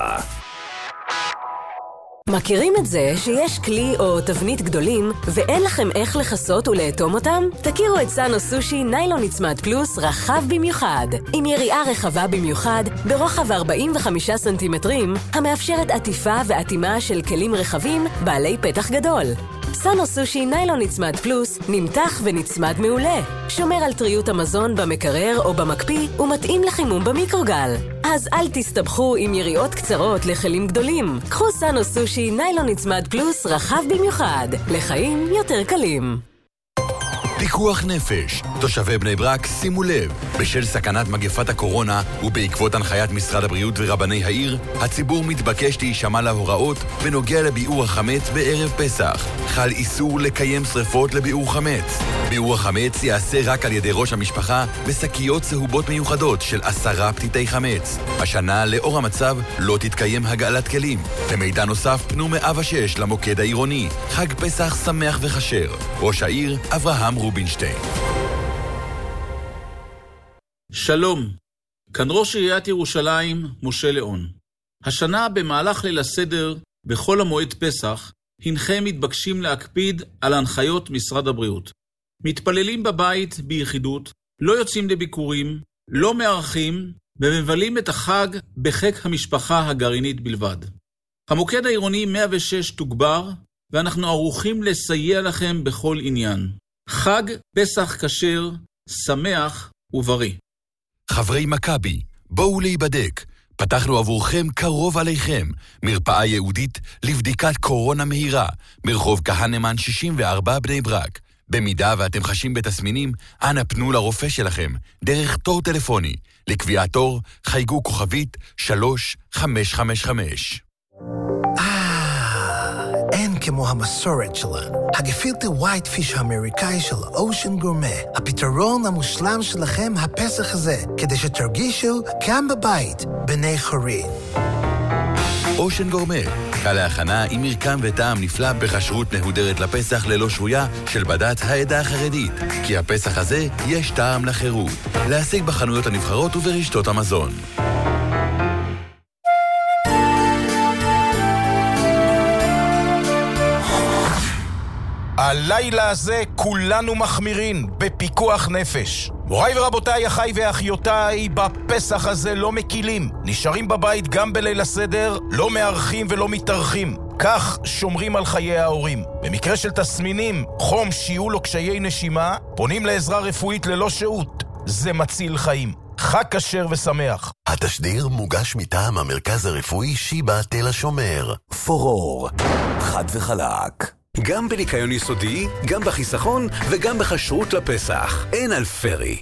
מכירים את זה שיש כלי או תבנית גדולים ואין לכם איך לחסות ולאטום אותם? תכירו את סאנו סושי ניילון נצמד פלוס רחב במיוחד, עם יריעה רחבה במיוחד ברוחב ארבעים וחמישה סנטימטרים, המאפשרת עטיפה ועטימה של כלים רחבים בעלי פתח גדול. סאנו סושי ניילון נצמד פלוס נמתח ונצמד מעולה, שומר על טריות המזון במקרר או במקפיא ומתאים לחימום במיקרוגל. אז אל תסתבכו עם יריעות קצרות לכלים גדולים. קחו סאנו סושי ניילון נצמד פלוס רחב במיוחד, לחיים יותר קלים. פיקוח נפש. תושבי בני ברק, שימו לב, בשל סכנת מגפת הקורונה ובעקבות הנחיית משרד הבריאות ורבני העיר, הציבור מתבקש להישמע להוראות בנוגע לביעור החמץ בערב פסח. חל איסור לקיים שריפות לביעור חמץ. ביעור החמץ יעשה רק על ידי ראש המשפחה בשקיות צהובות מיוחדות של עשרה פתיתי חמץ. השנה, לאור המצב, לא תתקיים הגעלת כלים. למידע נוסף, פנו מאה ושש למוקד העירוני. חג פסח שמח וחשר. ראש העיר, אברהם רובינשטיין. שלום, כאן ראש עיריית ירושלים, משה ליאון. השנה במהלך ליל הסדר, בכל המועד פסח, הנכם מתבקשים להקפיד על הנחיות משרד הבריאות. מתפללים בבית ביחידות, לא יוצאים לביקורים, לא מארחים, ומבלים את החג בחיק המשפחה הגרעינית בלבד. המוקד העירוני מאה ושש תוגבר, ואנחנו ערוכים לסייע לכם בכל עניין. חג פסח כשר, שמח ובריא. חברי מכבי, בואו להיבדק. פתחנו עבורכם קרוב עליכם, מרפאה יהודית לבדיקת קורונה מהירה, ברחוב כהנמן שישים וארבע בני ברק. במידה ואתם חשים בתסמינים, אנא פנו לרופא שלכם, דרך תור טלפוני. לקביעת תור, חייגו כוכבית שלוש חמש חמש חמש. אה, אין כמו המסורת שלנו. הגפילטי ווייט פיש האמריקאי של אושן גורמה. הפתרון המושלם שלכם הפסח הזה, כדי שתרגישו גם בבית, בני חורין. אושן גורמה, קל להכנה עם מרקם וטעם נפלא בכשרות נהודרת לפסח ללא שבויה של בדת העדה החרדית. כי הפסח הזה יש טעם לחירות. להשיג בחנויות הנבחרות וברשתות המזון. הלילה הזה כולנו מחמירים בפיקוח נפש. מוריי ורבותיי, אחיי ואחיותיי, בפסח הזה לא מקילים. נשארים בבית גם בליל הסדר, לא מארחים ולא מתארחים. כך שומרים על חיי ההורים. במקרה של תסמינים, חום, שיעול או קשיי נשימה, פונים לעזרה רפואית ללא שהות. זה מציל חיים. חג כשר ושמח. התשדיר מוגש מטעם המרכז הרפואי שיבא תל השומר. פורור, חד וחלק. גם בניקיון יסודי, גם בחיסכון וגם בכשרות לפסח. אין על פרי.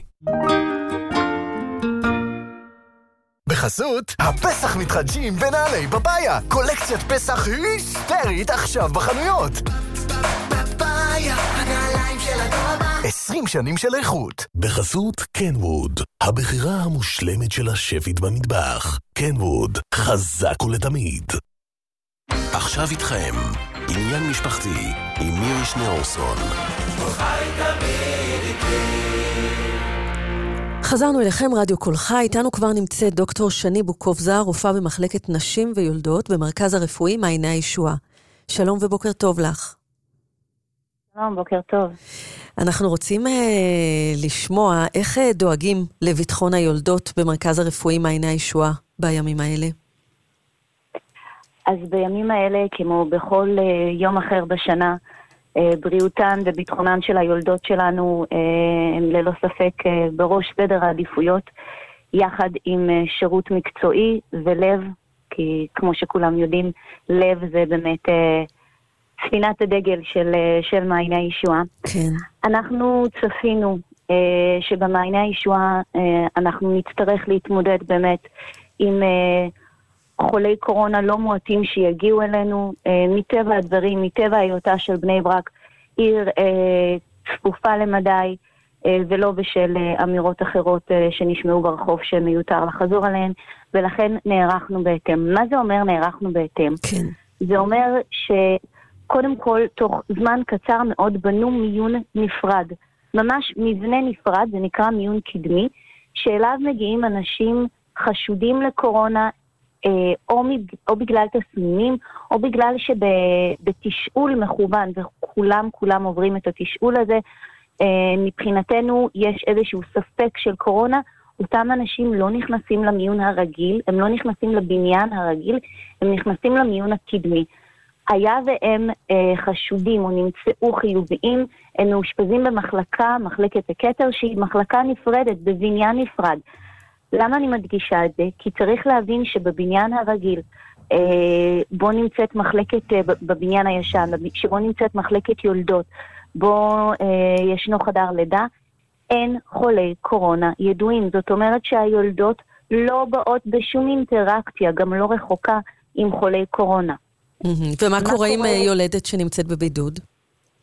בחסות, הפסח מתחדשים בנעלי בבאיה. קולקציית פסח היסטרית עכשיו בחנויות. בבאיה, הנעליים של הדור הבא. עשרים שנים של איכות. בחסות קנווד, הבחירה המושלמת של השפית במטבח. קנווד, חזק ולתמיד. עכשיו איתכם, עניין משפחתי, עם מירי שניאורסון. חזרנו אליכם, רדיו כל חי. איתנו כבר נמצאת דוקטור שני בוקובזה, רופאה במחלקת נשים ויולדות במרכז הרפואי מעייני הישועה. שלום ובוקר טוב לך. שלום, בוקר טוב. אנחנו רוצים אה, לשמוע איך אה, דואגים לביטחון היולדות במרכז הרפואי מעייני הישועה בימים האלה. אז בימים האלה, כמו בכל uh, יום אחר בשנה, uh, בריאותן וביטחונן של היולדות שלנו uh, הם ללא ספק uh, בראש סדר העדיפויות, יחד עם uh, שירות מקצועי ולב, כי כמו שכולם יודעים, לב זה באמת uh, ספינת הדגל של, uh, של מעייני הישועה. כן. אנחנו צפינו uh, שבמעייני הישועה uh, אנחנו נצטרך להתמודד באמת עם... Uh, חולי קורונה לא מועטים שיגיעו אלינו, אה, מטבע הדברים, מטבע היותה של בני ברק, עיר אה, צפופה למדי, אה, ולא בשל אה, אמירות אחרות אה, שנשמעו ברחוב שמיותר לחזור עליהן, ולכן נערכנו בהתאם. מה זה אומר נערכנו בהתאם? כן. זה אומר שקודם כל, תוך זמן קצר מאוד בנו מיון נפרד. ממש מבנה נפרד, זה נקרא מיון קדמי, שאליו מגיעים אנשים חשודים לקורונה, או, או בגלל תסמינים, או בגלל שבתשאול מכוון, וכולם כולם עוברים את התשאול הזה, מבחינתנו יש איזשהו ספק של קורונה, אותם אנשים לא נכנסים למיון הרגיל, הם לא נכנסים לבניין הרגיל, הם נכנסים למיון הקדמי. היה והם חשודים או נמצאו חיוביים, הם מאושפזים במחלקה, מחלקת הכתר, שהיא מחלקה נפרדת, בבניין נפרד. למה אני מדגישה את זה? כי צריך להבין שבבניין הרגיל, אה, בו נמצאת מחלקת, אה, בבניין הישן, שבו נמצאת מחלקת יולדות, בו אה, ישנו חדר לידה, אין חולי קורונה ידועים. זאת אומרת שהיולדות לא באות בשום אינטראקציה, גם לא רחוקה עם חולי קורונה. ומה קורה עם יולדת שנמצאת בבידוד?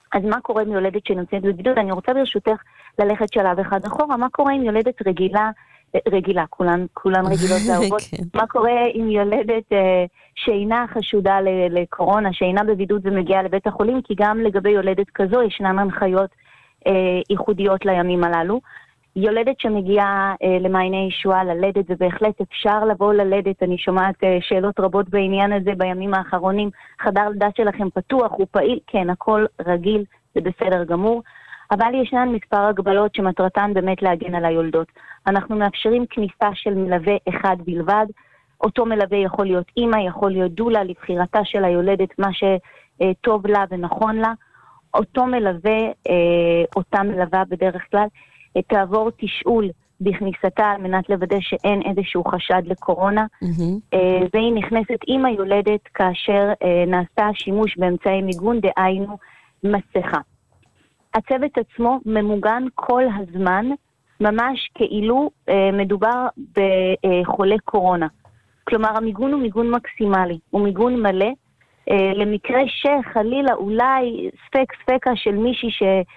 אז מה קורה עם יולדת שנמצאת בבידוד? אני רוצה ברשותך ללכת שלב אחד אחורה. מה קורה עם יולדת רגילה? רגילה, כולן, כולן רגילות ואהובות. מה קורה עם יולדת אה, שאינה חשודה לקורונה, שאינה בבידוד ומגיעה לבית החולים? כי גם לגבי יולדת כזו ישנן הנחיות אה, ייחודיות לימים הללו. יולדת שמגיעה אה, למעייני ישועה ללדת, ובהחלט אפשר לבוא ללדת. אני שומעת אה, שאלות רבות בעניין הזה בימים האחרונים. חדר לידה שלכם פתוח, הוא פעיל? כן, הכל רגיל, זה בסדר גמור. אבל ישנן מספר הגבלות שמטרתן באמת להגן על היולדות. אנחנו מאפשרים כניסה של מלווה אחד בלבד. אותו מלווה יכול להיות אמא, יכול להיות דולה, לבחירתה של היולדת, מה שטוב לה ונכון לה. אותו מלווה, אותה מלווה בדרך כלל, תעבור תשאול בכניסתה על מנת לוודא שאין איזשהו חשד לקורונה. Mm-hmm. והיא נכנסת עם היולדת כאשר נעשה שימוש באמצעי מיגון, דהיינו מסכה. הצוות עצמו ממוגן כל הזמן, ממש כאילו אה, מדובר בחולה קורונה. כלומר, המיגון הוא מיגון מקסימלי, הוא מיגון מלא, אה, למקרה שחלילה אולי ספק ספקה של מישהי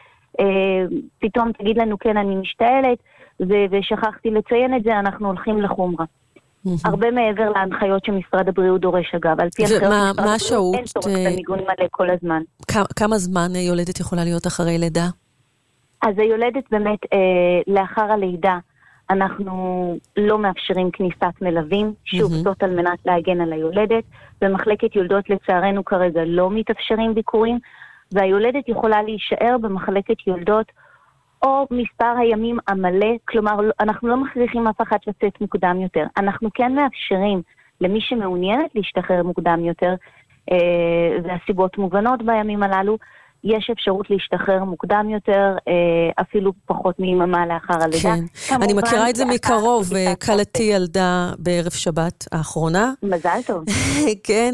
שפתאום אה, תגיד לנו כן אני משתעלת, ו- ושכחתי לציין את זה, אנחנו הולכים לחומרה. Mm-hmm. הרבה מעבר להנחיות שמשרד הבריאות דורש אגב, על פי הנחיות מה, משרד מה הבריאות שעות, אין צורך במיגון מלא כל הזמן. כמה, כמה זמן יולדת יכולה להיות אחרי לידה? אז היולדת באמת, אה, לאחר הלידה, אנחנו לא מאפשרים כניסת מלווים, שוב, mm-hmm. זאת על מנת להגן על היולדת. במחלקת יולדות לצערנו כרגע לא מתאפשרים ביקורים, והיולדת יכולה להישאר במחלקת יולדות, או מספר הימים המלא, כלומר, אנחנו לא מכריחים אף אחד לצאת מוקדם יותר. אנחנו כן מאפשרים למי שמעוניינת להשתחרר מוקדם יותר, אה, והסיבות מובנות בימים הללו, יש אפשרות להשתחרר מוקדם יותר, אפילו פחות מיממה לאחר הלידה. כן, אני מכירה את זה מקרוב, קלתי ילדה בערב שבת האחרונה. מזל טוב. כן,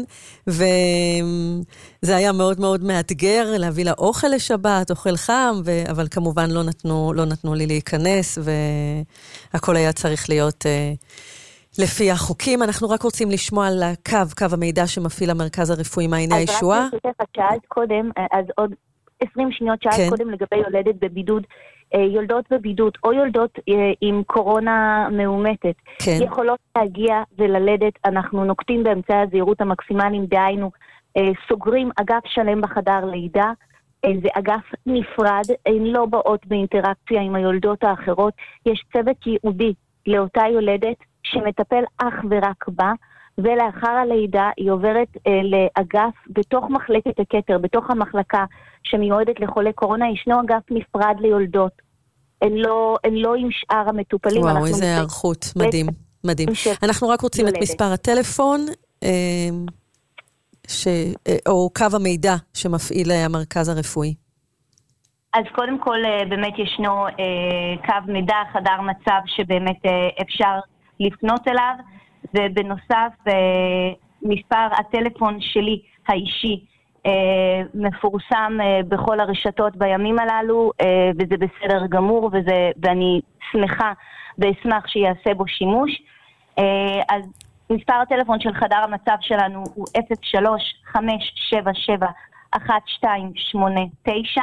וזה היה מאוד מאוד מאתגר להביא לה אוכל לשבת, אוכל חם, אבל כמובן לא נתנו, לא נתנו לי להיכנס, והכל היה צריך להיות לפי החוקים. אנחנו רק רוצים לשמוע על הקו, קו המידע שמפעיל המרכז הרפואי מעייני הישועה. אז רק לספר, את שאלת קודם, אז עוד עשרים שניות שאלת כן. קודם לגבי יולדת בבידוד, יולדות בבידוד או יולדות עם קורונה מאומתת, כן. יכולות להגיע וללדת, אנחנו נוקטים באמצעי הזהירות המקסימליים, דהיינו, סוגרים אגף שלם בחדר לידה, זה אגף נפרד, הן לא באות באינטראקציה עם היולדות האחרות, יש צוות ייעודי לאותה יולדת, שמטפל אך ורק בה, ולאחר הלידה היא עוברת אה, לאגף בתוך מחלקת הכתר, בתוך המחלקה שמיועדת לחולי קורונה, ישנו אגף נפרד ליולדות. הן לא, הן לא עם שאר המטופלים. וואו, איזה הערכות, מדהים, מדהים. אנחנו רק רוצים יולדת. את מספר הטלפון, אה, ש, אה, או קו המידע שמפעיל המרכז הרפואי. אז קודם כל, באמת ישנו אה, קו מידע, חדר מצב שבאמת אה, אפשר לפנות אליו, ובנוסף מספר הטלפון שלי האישי מפורסם בכל הרשתות בימים הללו, וזה בסדר גמור, וזה, ואני שמחה ואשמח שיעשה בו שימוש. אז מספר הטלפון של חדר המצב שלנו הוא אפס שלוש חמש שבע שבע אחת שתיים שמונה תשע.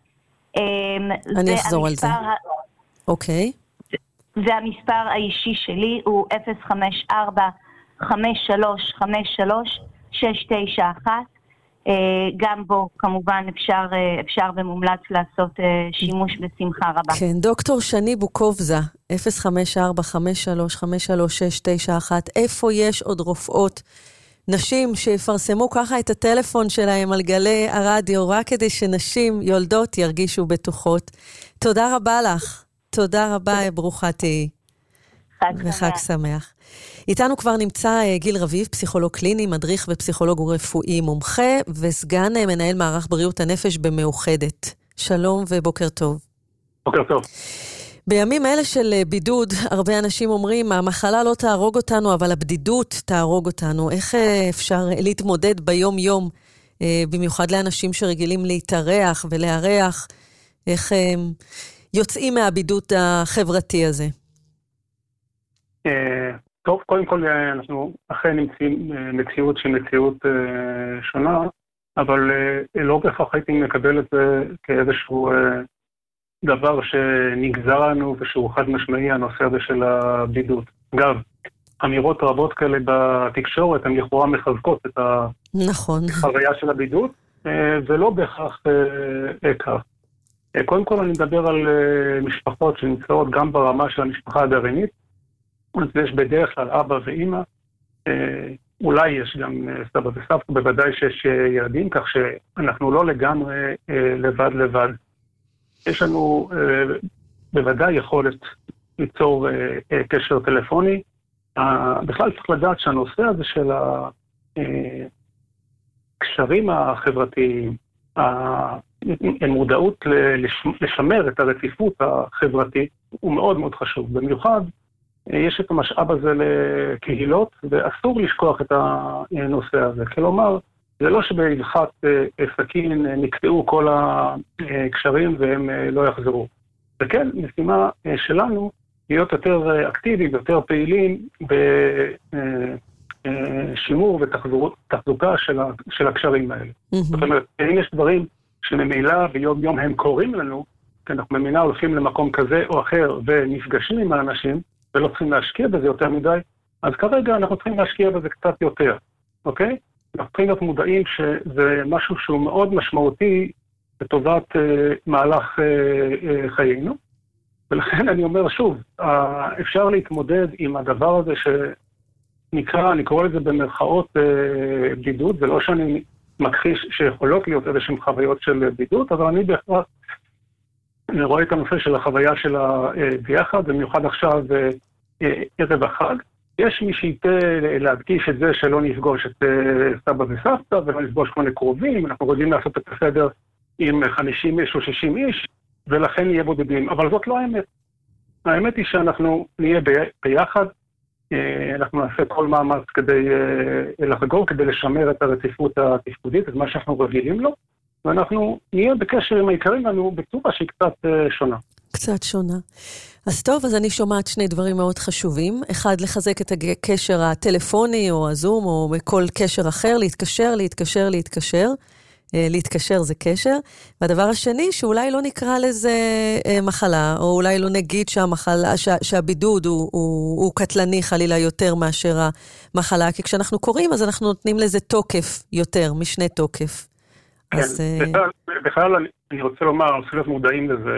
אני אחזור על זה. אוקיי. והמספר האישי שלי הוא אפס חמש ארבע חמש שלוש חמש שלוש שש תשע אחת. גם בו כמובן אפשר, אפשר במומלץ לעשות שימוש בשמחה רבה. כן, דוקטור שני בוקובזה, אפס חמש ארבע חמש שלוש חמש שלוש שש תשע אחת. איפה יש עוד רופאות, נשים שיפרסמו ככה את הטלפון שלהם על גלי הרדיו, רק כדי שנשים יולדות ירגישו בטוחות. תודה רבה לך. תודה רבה, ברוכה תהי. וחג שמח. איתנו כבר נמצא גיל רביב, פסיכולוג קליני, מדריך ופסיכולוג רפואי מומחה, וסגן מנהל מערך בריאות הנפש במאוחדת. שלום ובוקר טוב. בוקר טוב. בימים אלה של בידוד, הרבה אנשים אומרים, המחלה לא תהרוג אותנו, אבל הבדידות תהרוג אותנו. איך אפשר להתמודד ביום יום, במיוחד לאנשים שרגילים להתארח ולהארח? איך יוצאים מהבידוד החברתי הזה? טוב, קודם כל אנחנו אחרי נמצאים מציאות שהיא מציאות שונה, אבל לא בהכרח הייתי מקבל את זה כאיזשהו דבר שנגזר לנו ושהוא חד משמעי הנושא הזה של הבידוד. אגב, אמירות רבות כאלה בתקשורת הן לכאורה מחזקות את החוויה של הבידוד, ולא בהכרח כך. קודם כל אני מדבר על משפחות שנמצאות גם ברמה של המשפחה הגרעינית, אז יש בדרך כלל אבא ואמא, אולי יש גם סבא וסבתא, בוודאי שיש ילדים, כך שאנחנו לא לגמרי לבד לבד. יש לנו בוודאי יכולת ליצור קשר טלפוני. בכלל צריך לדעת שהנושא הזה של הקשרים החברתיים, המודעות לשמר את הרציפות החברתית, הוא מאוד מאוד חשוב. במיוחד יש את המשאב הזה לקהילות, ואסור לשכוח את הנושא הזה. כלומר, זה לא שבאבחת סכין נקטעו כל הקשרים והם לא יחזרו. וכן, משימה שלנו להיות יותר אקטיביים, יותר פעילים בשימור ותחזוקה של הקשרים האלה. זאת אומרת, אם יש דברים שממילא ביום יום הם קוראים לנו, כי אנחנו ממילא הולכים למקום כזה או אחר ונפגשים עם האנשים, ולא צריכים להשקיע בזה יותר מדי, אז כרגע אנחנו צריכים להשקיע בזה קצת יותר, אוקיי? אנחנו צריכים להיות מודעים שזה משהו שהוא מאוד משמעותי לטובת אה, מהלך אה, אה, חיינו, ולכן אני אומר שוב, אה, אפשר להתמודד עם הדבר הזה שנקרא, אני קורא לזה במרכאות אה, בידוד, ולא שאני מכחיש שיכולות להיות איזשהם חוויות של בידוד, אבל אני בהכרח אני רואה את הנושא של החוויה של הביחד, במיוחד עכשיו ערב החג. יש מי שיתה להדגיש את זה שלא נפגוש את סבא וסבתא, ולא נפגוש כל מיני קרובים, אנחנו רוצים לעשות את הסדר עם חמישים איש או שישים איש, ולכן נהיה בודדים. אבל זאת לא האמת. האמת היא שאנחנו נהיה ביחד, אנחנו נעשה כל מאמץ כדי לחגור, כדי לשמר את הרציפות התפקודית, את מה שאנחנו רגילים לו, ואנחנו נהיה בקשר עם העיקרים לנו בצורה שהיא קצת שונה. קצת שונה. אז טוב, אז אני שומעת שני דברים מאוד חשובים. אחד, לחזק את הקשר הטלפוני או הזום או בכל קשר אחר, להתקשר, להתקשר, להתקשר. להתקשר זה קשר. והדבר השני, שאולי לא נקרא לזה מחלה, או אולי לא נגיד שהמחלה, שה, שהבידוד הוא, הוא, הוא קטלני חלילה יותר מאשר המחלה, כי כשאנחנו קוראים, אז אנחנו נותנים לזה תוקף יותר, משנה תוקף. כן, בכלל, בכלל אני רוצה לומר, אני רוצה להיות מודעים לזה,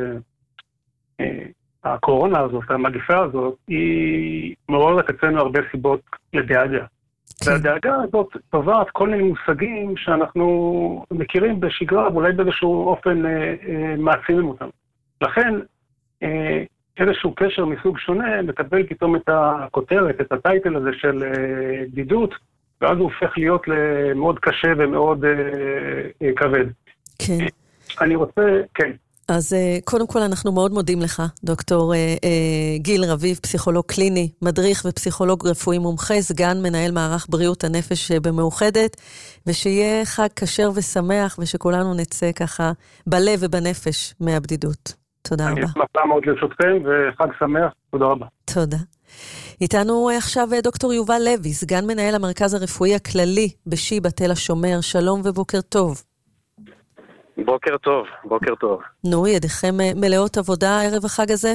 שהקורונה הזאת, המגפה הזאת, היא מעוררת אצלנו הרבה סיבות לדאגה. והדאגה הזאת טובעת כל מיני מושגים שאנחנו מכירים בשגרה, ואולי באיזשהו אופן מעצימים אותם. לכן, איזשהו קשר מסוג שונה מקבל פתאום את הכותרת, את הטייטל הזה של בדידות, ואז הוא הופך להיות מאוד קשה ומאוד אה, כבד. כן. אני רוצה, כן. אז אה, קודם כל אנחנו מאוד מודים לך, דוקטור אה, אה, גיל רביב, פסיכולוג קליני, מדריך ופסיכולוג רפואי מומחה, סגן מנהל מערך בריאות הנפש במאוחדת, ושיהיה חג כשר ושמח, ושכולנו נצא ככה בלב ובנפש מהבדידות. תודה רבה. אני אשמח לעמוד לרשותכם, וחג שמח. תודה רבה. תודה. איתנו עכשיו דוקטור יובל לוי, סגן מנהל המרכז הרפואי הכללי בשיבא תל השומר. שלום ובוקר טוב. בוקר טוב, בוקר טוב. נו, ידיכם מלאות עבודה ערב החג הזה?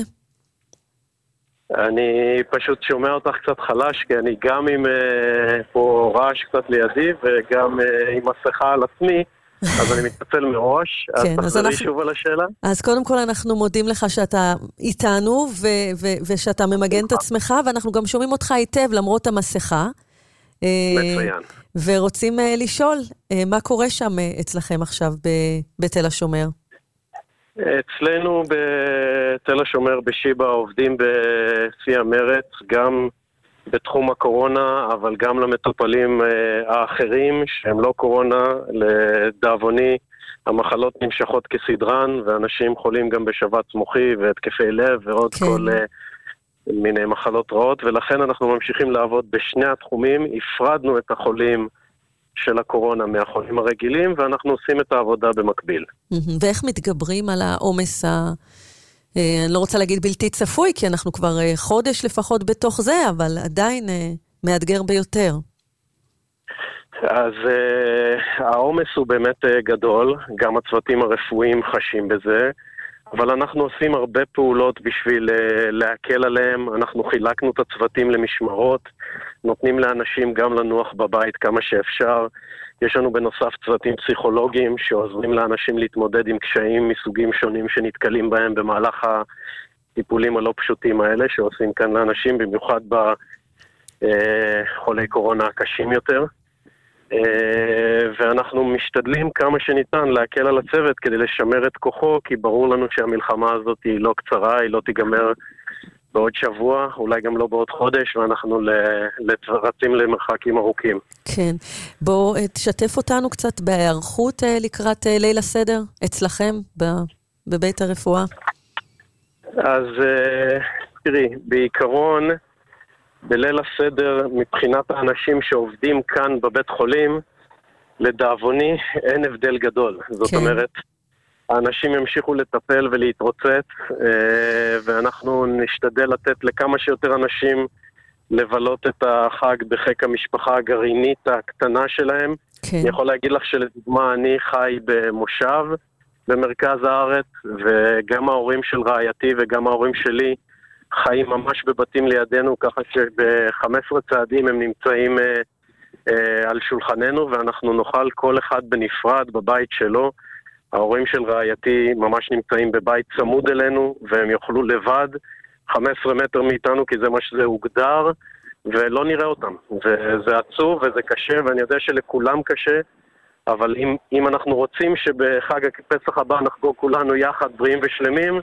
אני פשוט שומע אותך קצת חלש, כי אני גם עם פה רעש קצת לידי, וגם עם מסכה על עצמי, אז אני מתנצל מראש. כן, אז תחזרי שוב על השאלה. אז קודם כל אנחנו מודים לך שאתה איתנו, ו- ו- ושאתה ממגן את עצמך, ואנחנו גם שומעים אותך היטב למרות המסכה. מצוין. ורוצים לשאול, מה קורה שם אצלכם עכשיו בתל השומר? אצלנו בתל השומר בשיבא עובדים בשיא המרץ, גם בתחום הקורונה, אבל גם למטופלים האחרים שהם לא קורונה. לדאבוני, המחלות נמשכות כסדרן, ואנשים חולים גם בשבץ מוחי והתקפי לב ועוד כן. כל מיני מחלות רעות, ולכן אנחנו ממשיכים לעבוד בשני התחומים. הפרדנו את החולים של הקורונה מהחולים הרגילים, ואנחנו עושים את העבודה במקביל. ואיך מתגברים על העומס ה... אני לא רוצה להגיד בלתי צפוי, כי אנחנו כבר חודש לפחות בתוך זה, אבל עדיין מאתגר ביותר. אז uh, העומס הוא באמת uh, גדול, גם הצוותים הרפואיים חשים בזה, אבל אנחנו עושים הרבה פעולות בשביל uh, להקל עליהם. אנחנו חילקנו את הצוותים למשמרות, נותנים לאנשים גם לנוח בבית כמה שאפשר. יש לנו בנוסף צוותים פסיכולוגיים שעוזרים לאנשים להתמודד עם קשיים מסוגים שונים שנתקלים בהם במהלך הטיפולים הלא פשוטים האלה שעושים כאן לאנשים, במיוחד בחולי קורונה הקשים יותר. ואנחנו משתדלים כמה שניתן להקל על הצוות כדי לשמר את כוחו, כי ברור לנו שהמלחמה הזאת היא לא קצרה, היא לא תיגמר בעוד שבוע, אולי גם לא בעוד חודש, ואנחנו רצים למרחקים ארוכים. כן. בואו תשתף אותנו קצת בהיערכות לקראת ליל הסדר אצלכם בבית הרפואה. אז תראי, בעיקרון, בליל הסדר, מבחינת האנשים שעובדים כאן בבית חולים, לדאבוני אין הבדל גדול. זאת כן. אומרת, האנשים ימשיכו לטפל ולהתרוצץ, ואנחנו נשתדל לתת לכמה שיותר אנשים לבלות את החג בחיק המשפחה הגרעינית הקטנה שלהם. כן. אני יכול להגיד לך שלדוגמה, אני חי במושב במרכז הארץ, וגם ההורים של רעייתי וגם ההורים שלי חיים ממש בבתים לידינו, ככה שב-חמישה עשר צעדים הם נמצאים אה, אה, על שולחננו, ואנחנו נאכל כל אחד בנפרד בבית שלו. ההורים של רעייתי ממש נמצאים בבית צמוד אלינו, והם יאכלו לבד, חמישה עשר מטר מאיתנו, כי זה מה שזה הוגדר, ולא נראה אותם. וזה עצוב וזה קשה, ואני יודע שלכולם קשה, אבל אם, אם אנחנו רוצים שבחג הפסח הבא נחגוג כולנו יחד בריאים ושלמים,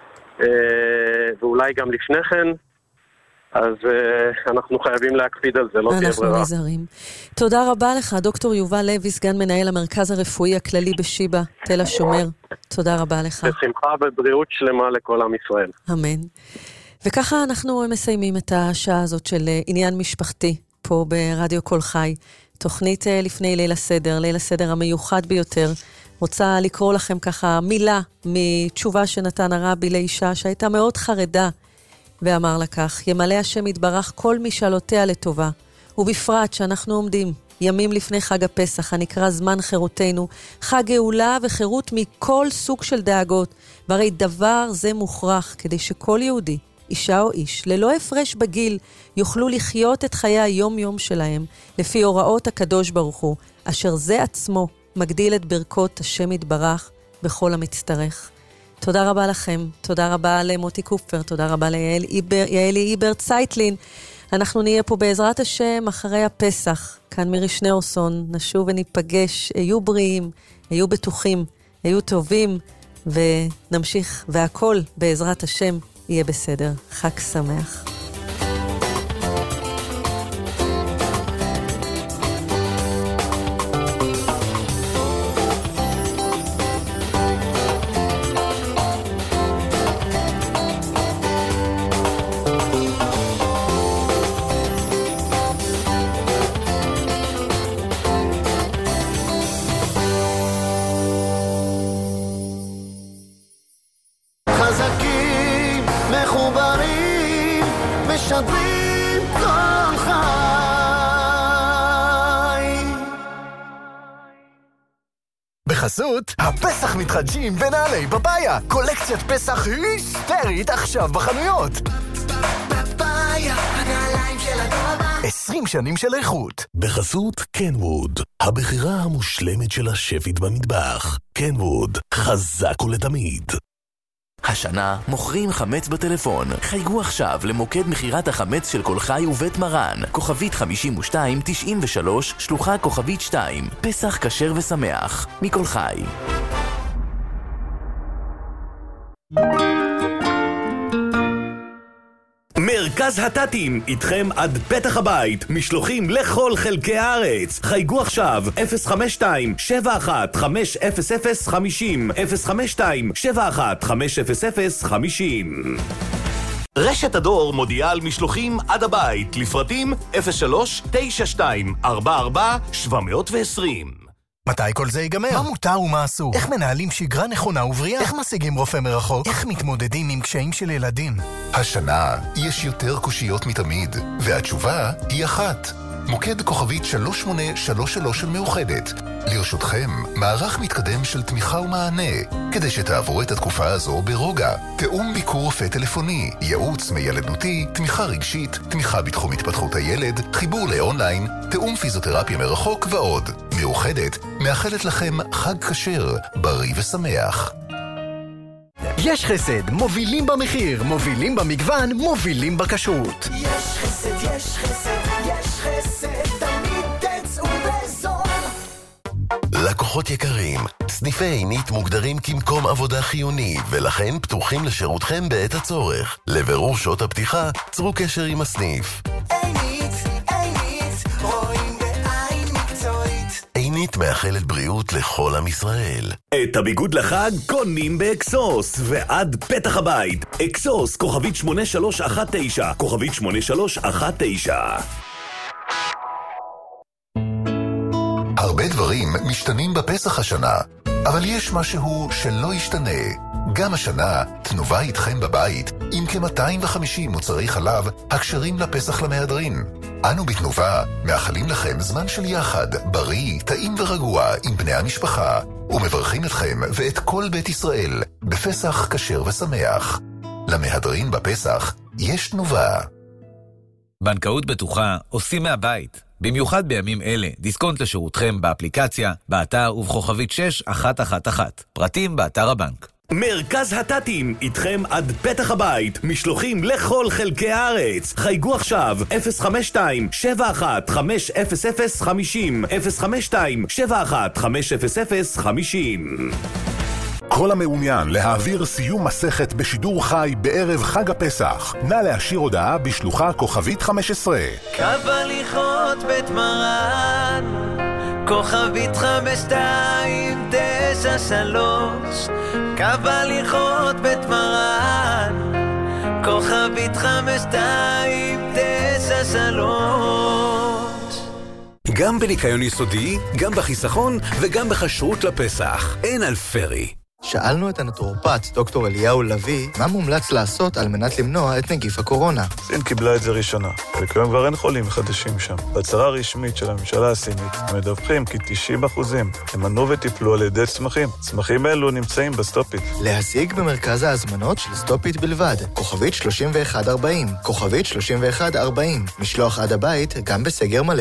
ואולי גם לפני כן, אז אנחנו חייבים להקפיד על זה, לא תהיה ברירה. אנחנו נזהרים. תודה רבה לך, דוקטור יובל לוי, סגן מנהל המרכז הרפואי הכללי בשיבא, תל השומר. תודה רבה לך. בשמחה ובריאות שלמה לכל עם ישראל. אמן. וככה אנחנו מסיימים את השעה הזאת של עניין משפחתי, פה ברדיו כל חי. תוכנית לפני ליל הסדר, ליל הסדר המיוחד ביותר. רוצה לקרוא לכם ככה מילה מתשובה שנתן הרבי לאישה שהייתה מאוד חרדה, ואמר לה כך: ימלא השם יתברך כל משאלותיה לטובה, ובפרט שאנחנו עומדים ימים לפני חג הפסח, הנקרא זמן חירותנו, חג גאולה וחירות מכל סוג של דאגות, והרי דבר זה מוכרח כדי שכל יהודי, אישה או איש, ללא הפרש בגיל, יוכלו לחיות את חיי היום-יום שלהם, לפי הוראות הקדוש ברוך הוא, אשר זה עצמו מגדיל את ברכות השם יתברך בכל המצטרך. תודה רבה לכם, תודה רבה למוטי קופר, תודה רבה ליעלי איבר צייטלין. אנחנו נהיה פה בעזרת השם אחרי הפסח, כאן מירי שניאורסון, נשוב וניפגש, היו בריאים, היו בטוחים, היו טובים, ונמשיך, והכל בעזרת השם יהיה בסדר. חג שמח. בחסות, הפסח מתחדשים בנעלי פאפאיה. קולקציית פסח היסטרית עכשיו בחנויות. פאפאיה, הנעליים של הדור. עשרים שנים של איכות. בחסות קנווד, הבחירה המושלמת של השפית במטבח. קנווד, חזק ולתמיד. השנה מוכרים חמץ בטלפון. חייגו עכשיו למוקד מחירת החמץ של כל חי ובית מרן, כוכבית חמישים ושתיים תשעים ושלוש, שלוחה כוכבית שתיים. פסח כשר ושמח מכל חי. מרכז הטטים, איתכם עד פתח הבית, משלוחים לכל חלקי הארץ. חייגו עכשיו, אפס חמש שתיים שבע אחת חמש אפס אפס חמישים, אפס חמש שתיים שבע אחת חמש אפס אפס חמישים. רשת הדור מודיעה על משלוחים עד הבית, לפרטים אפס שלוש תשע שתיים ארבע ארבע שבע עשרים. מתי כל זה ייגמר? מה מותר ומה אסור? איך מנהלים שגרה נכונה ובריאה? איך משיגים רופא מרחוק? איך מתמודדים עם קשיים של ילדים? השנה יש יותר קושיות מתמיד, והתשובה היא אחת. מוקד כוכבית שלוש שמונה שלוש שלוש של מאוחדת. לרשותכם, מערך מתקדם של תמיכה ומענה, כדי שתעברו את התקופה הזו ברוגע. תאום ביקור רופא טלפוני, ייעוץ מילדותי, תמיכה רגשית, תמיכה בתחום התפתחות הילד, חיבור לאונליין, תאום פיזיותרפיה מרחוק ועוד. מאוחדת מאחלת לכם חג כשר, בריא ושמח. יש חסד, מובילים במחיר, מובילים במגוון, מובילים בכשרות. יש חסד, יש חסד, יש חסד, תמיד תצאו בזול. לקוחות יקרים, סניפי עינית מוגדרים כמקום עבודה חיוני, ולכן פתוחים לשירותכם בעת הצורך. לבירור שעות הפתיחה, צרו קשר עם הסניף. עינית, עינית, רואים בעין מקצועית. עינית מאחלת בריאות לכל עם ישראל. את הביגוד לחג קונים באקסוס, ועד פתח הבית. אקסוס, כוכבית שמונה שלוש אחת תשע, כוכבית שמונה שלוש אחת תשע. הרבה דברים משתנים בפסח השנה, אבל יש משהו שלא ישתנה. גם השנה, תנובה איתכם בבית, עם כ-מאתיים וחמישים מוצרי חלב הקשרים לפסח למהדרין. אנו בתנובה מאחלים לכם זמן של יחד, בריא, טעים ורגוע עם בני המשפחה, ומברכים אתכם ואת כל בית ישראל בפסח כשר ושמח. למהדרין בפסח יש תנובה. בנקאות בטוחה עושים מהבית. במיוחד בימים אלה, דיסקונט לשירותכם באפליקציה, באתר ובכוכבית שש אחת אחת אחת. פרטים באתר הבנק. מרכז הטטים, איתכם עד פתח הבית, משלוחים לכל חלקי הארץ. חייגו עכשיו אפס חמש שתיים שבע אחת חמש אפס אפס חמש אפס אפס חמש שתיים שבע אחת חמש אפס אפס חמש אפס. כל המעוניין להעביר סיום מסכת בשידור חי בערב חג הפסח, נא להשאיר הודעה בשלוחה כוכבית חמש עשרה. קו הליכות בית מרן, כוכבית חמש שתיים תשע שלוש. קו הליכות בית מרן, כוכבית חמש שתיים תשע שלוש. גם בניקיון יסודי, גם בחיסכון וגם בכשרות לפסח. אין על פרי. שאלנו את הנטורופט, דוקטור אליהו לוי, מה מומלץ לעשות על מנת למנוע את נגיף הקורונה. סין קיבלה את זה ראשונה, וכיום כבר אין חולים חדשים שם. בהצהרה רשמית של הממשלה הסינית, מדווחים כי תשעים אחוזים הם מנעו וטיפלו על ידי צמחים. צמחים אלו נמצאים בסטופית. להשיג במרכז ההזמנות של סטופית בלבד, כוכבית שלושים ואחת ארבעים, כוכבית שלושים ואחת ארבעים, משלוח עד הבית גם בסגר מלא.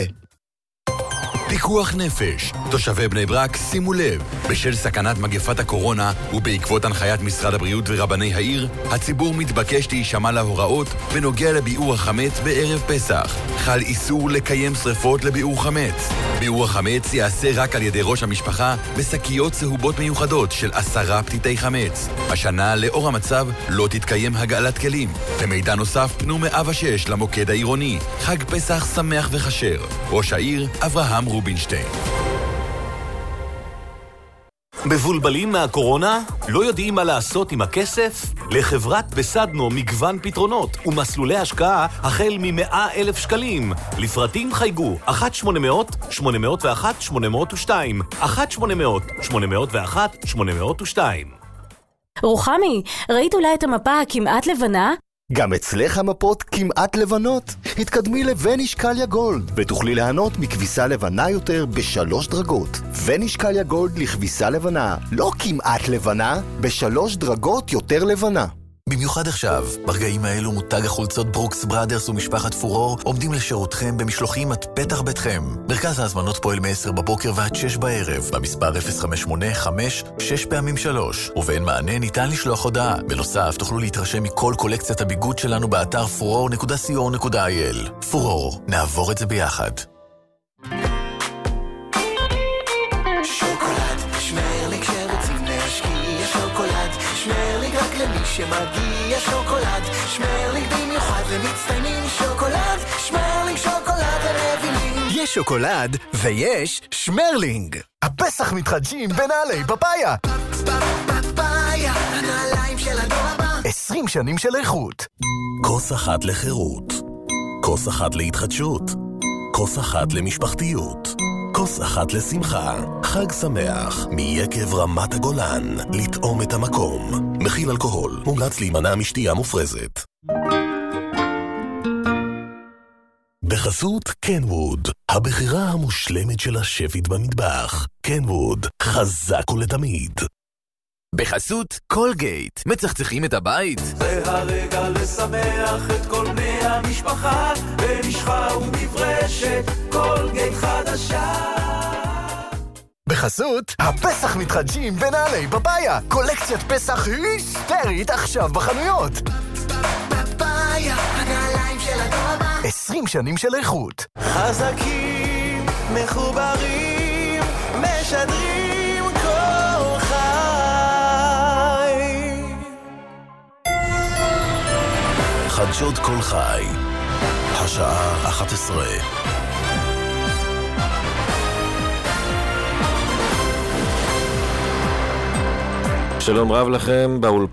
פיקוח נפש. תושבי בני ברק, שימו לב, בשל סכנת מגפת הקורונה ובעקבות הנחיית משרד הבריאות ורבני העיר, הציבור מתבקש להישמע להוראות בנוגע לביעור החמץ בערב פסח. חל איסור לקיים שריפות לביעור חמץ. ביעור החמץ יעשה רק על ידי ראש המשפחה בשקיות צהובות מיוחדות של עשרה פתיתי חמץ. השנה, לאור המצב, לא תתקיים הגעלת כלים. למידע נוסף, פנו מאה ושש למוקד העירוני. חג פסח שמח וחשר. ראש העיר, אברהם רובינשטיין. מבולבלים מהקורונה? לא יודעים מה לעשות עם הכסף? לחברת בסדנו מגוון פתרונות ומסלולי השקעה החל מ-מאה אלף שקלים. לפרטים חייגו אחת שמונה מאות שמונה מאות ואחת שמונה מאות ושתיים אחת שמונה מאות שמונה מאות ואחת שמונה מאות ושתיים. רוחמי, ראית אולי את המפה הכמעט לבנה? גם אצלך המפות כמעט לבנות. התקדמי לונישקליה גולד ותוכלי ליהנות מכביסה לבנה יותר בשלוש דרגות. ונישקליה גולד לכביסה לבנה, לא כמעט לבנה, בשלוש דרגות יותר לבנה. במיוחד עכשיו, ברגעים האלו מותג החולצות ברוקס בראדרס ומשפחת פורור עומדים לשירותכם במשלוחים עד פתח ביתכם. מרכז ההזמנות פועל מ-עשר בבוקר ועד שש בערב, במספר אפס חמש שמונה חמש שש פעמים שלוש, ובאין מענה ניתן לשלוח הודעה. בנוסף, תוכלו להתרשם מכל קולקציית הביגוד שלנו באתר פורור נקודה סי או נקודה איי אל. פורור, נעבור את זה ביחד. שוקולד, שמרליק שרוצים להשקיע, שוקולד, שמרליק רק למי שמגיע, שוקולד, שמרליק במיוחד למצטיינים, שוקולד, שמרליק שוקולד הרבינים. יש שוקולד ויש שמרלינג. הפסח מתחדשים בנעלי פפאיה. פפאיה, הנעליים של הדור הבא. עשרים שנים של איכות. כוס אחת לחירות, כוס אחת להתחדשות, כוס אחת למשפחתיות, כוס אחת לשמחה. חג שמח מיקב רמת הגולן, לטעום את המקום. מכיל אלכוהול, מומלץ להימנע משתייה מופרזת. בחסות קנווד, הבחירה המושלמת של השפית במטבח. קנווד, חזק ולתמיד. בחסות קולגייט, מצחצחים את הבית? זה הרגע לשמח את כל בני המשפחה, במשחה ומברשת, קולגייט חדשה. בחסות, הפסח מתחדשים בנעלי פאפאיה. קולקציית פסח היסטרית עכשיו בחנויות. פאפאיה, הנעליים של הדור הבא. עשרים שנים של איכות. חזקים, מחוברים, משדרים כל חי. חדשות כל חי, השעה אחת עשרה. שלום רב לכם, באולפן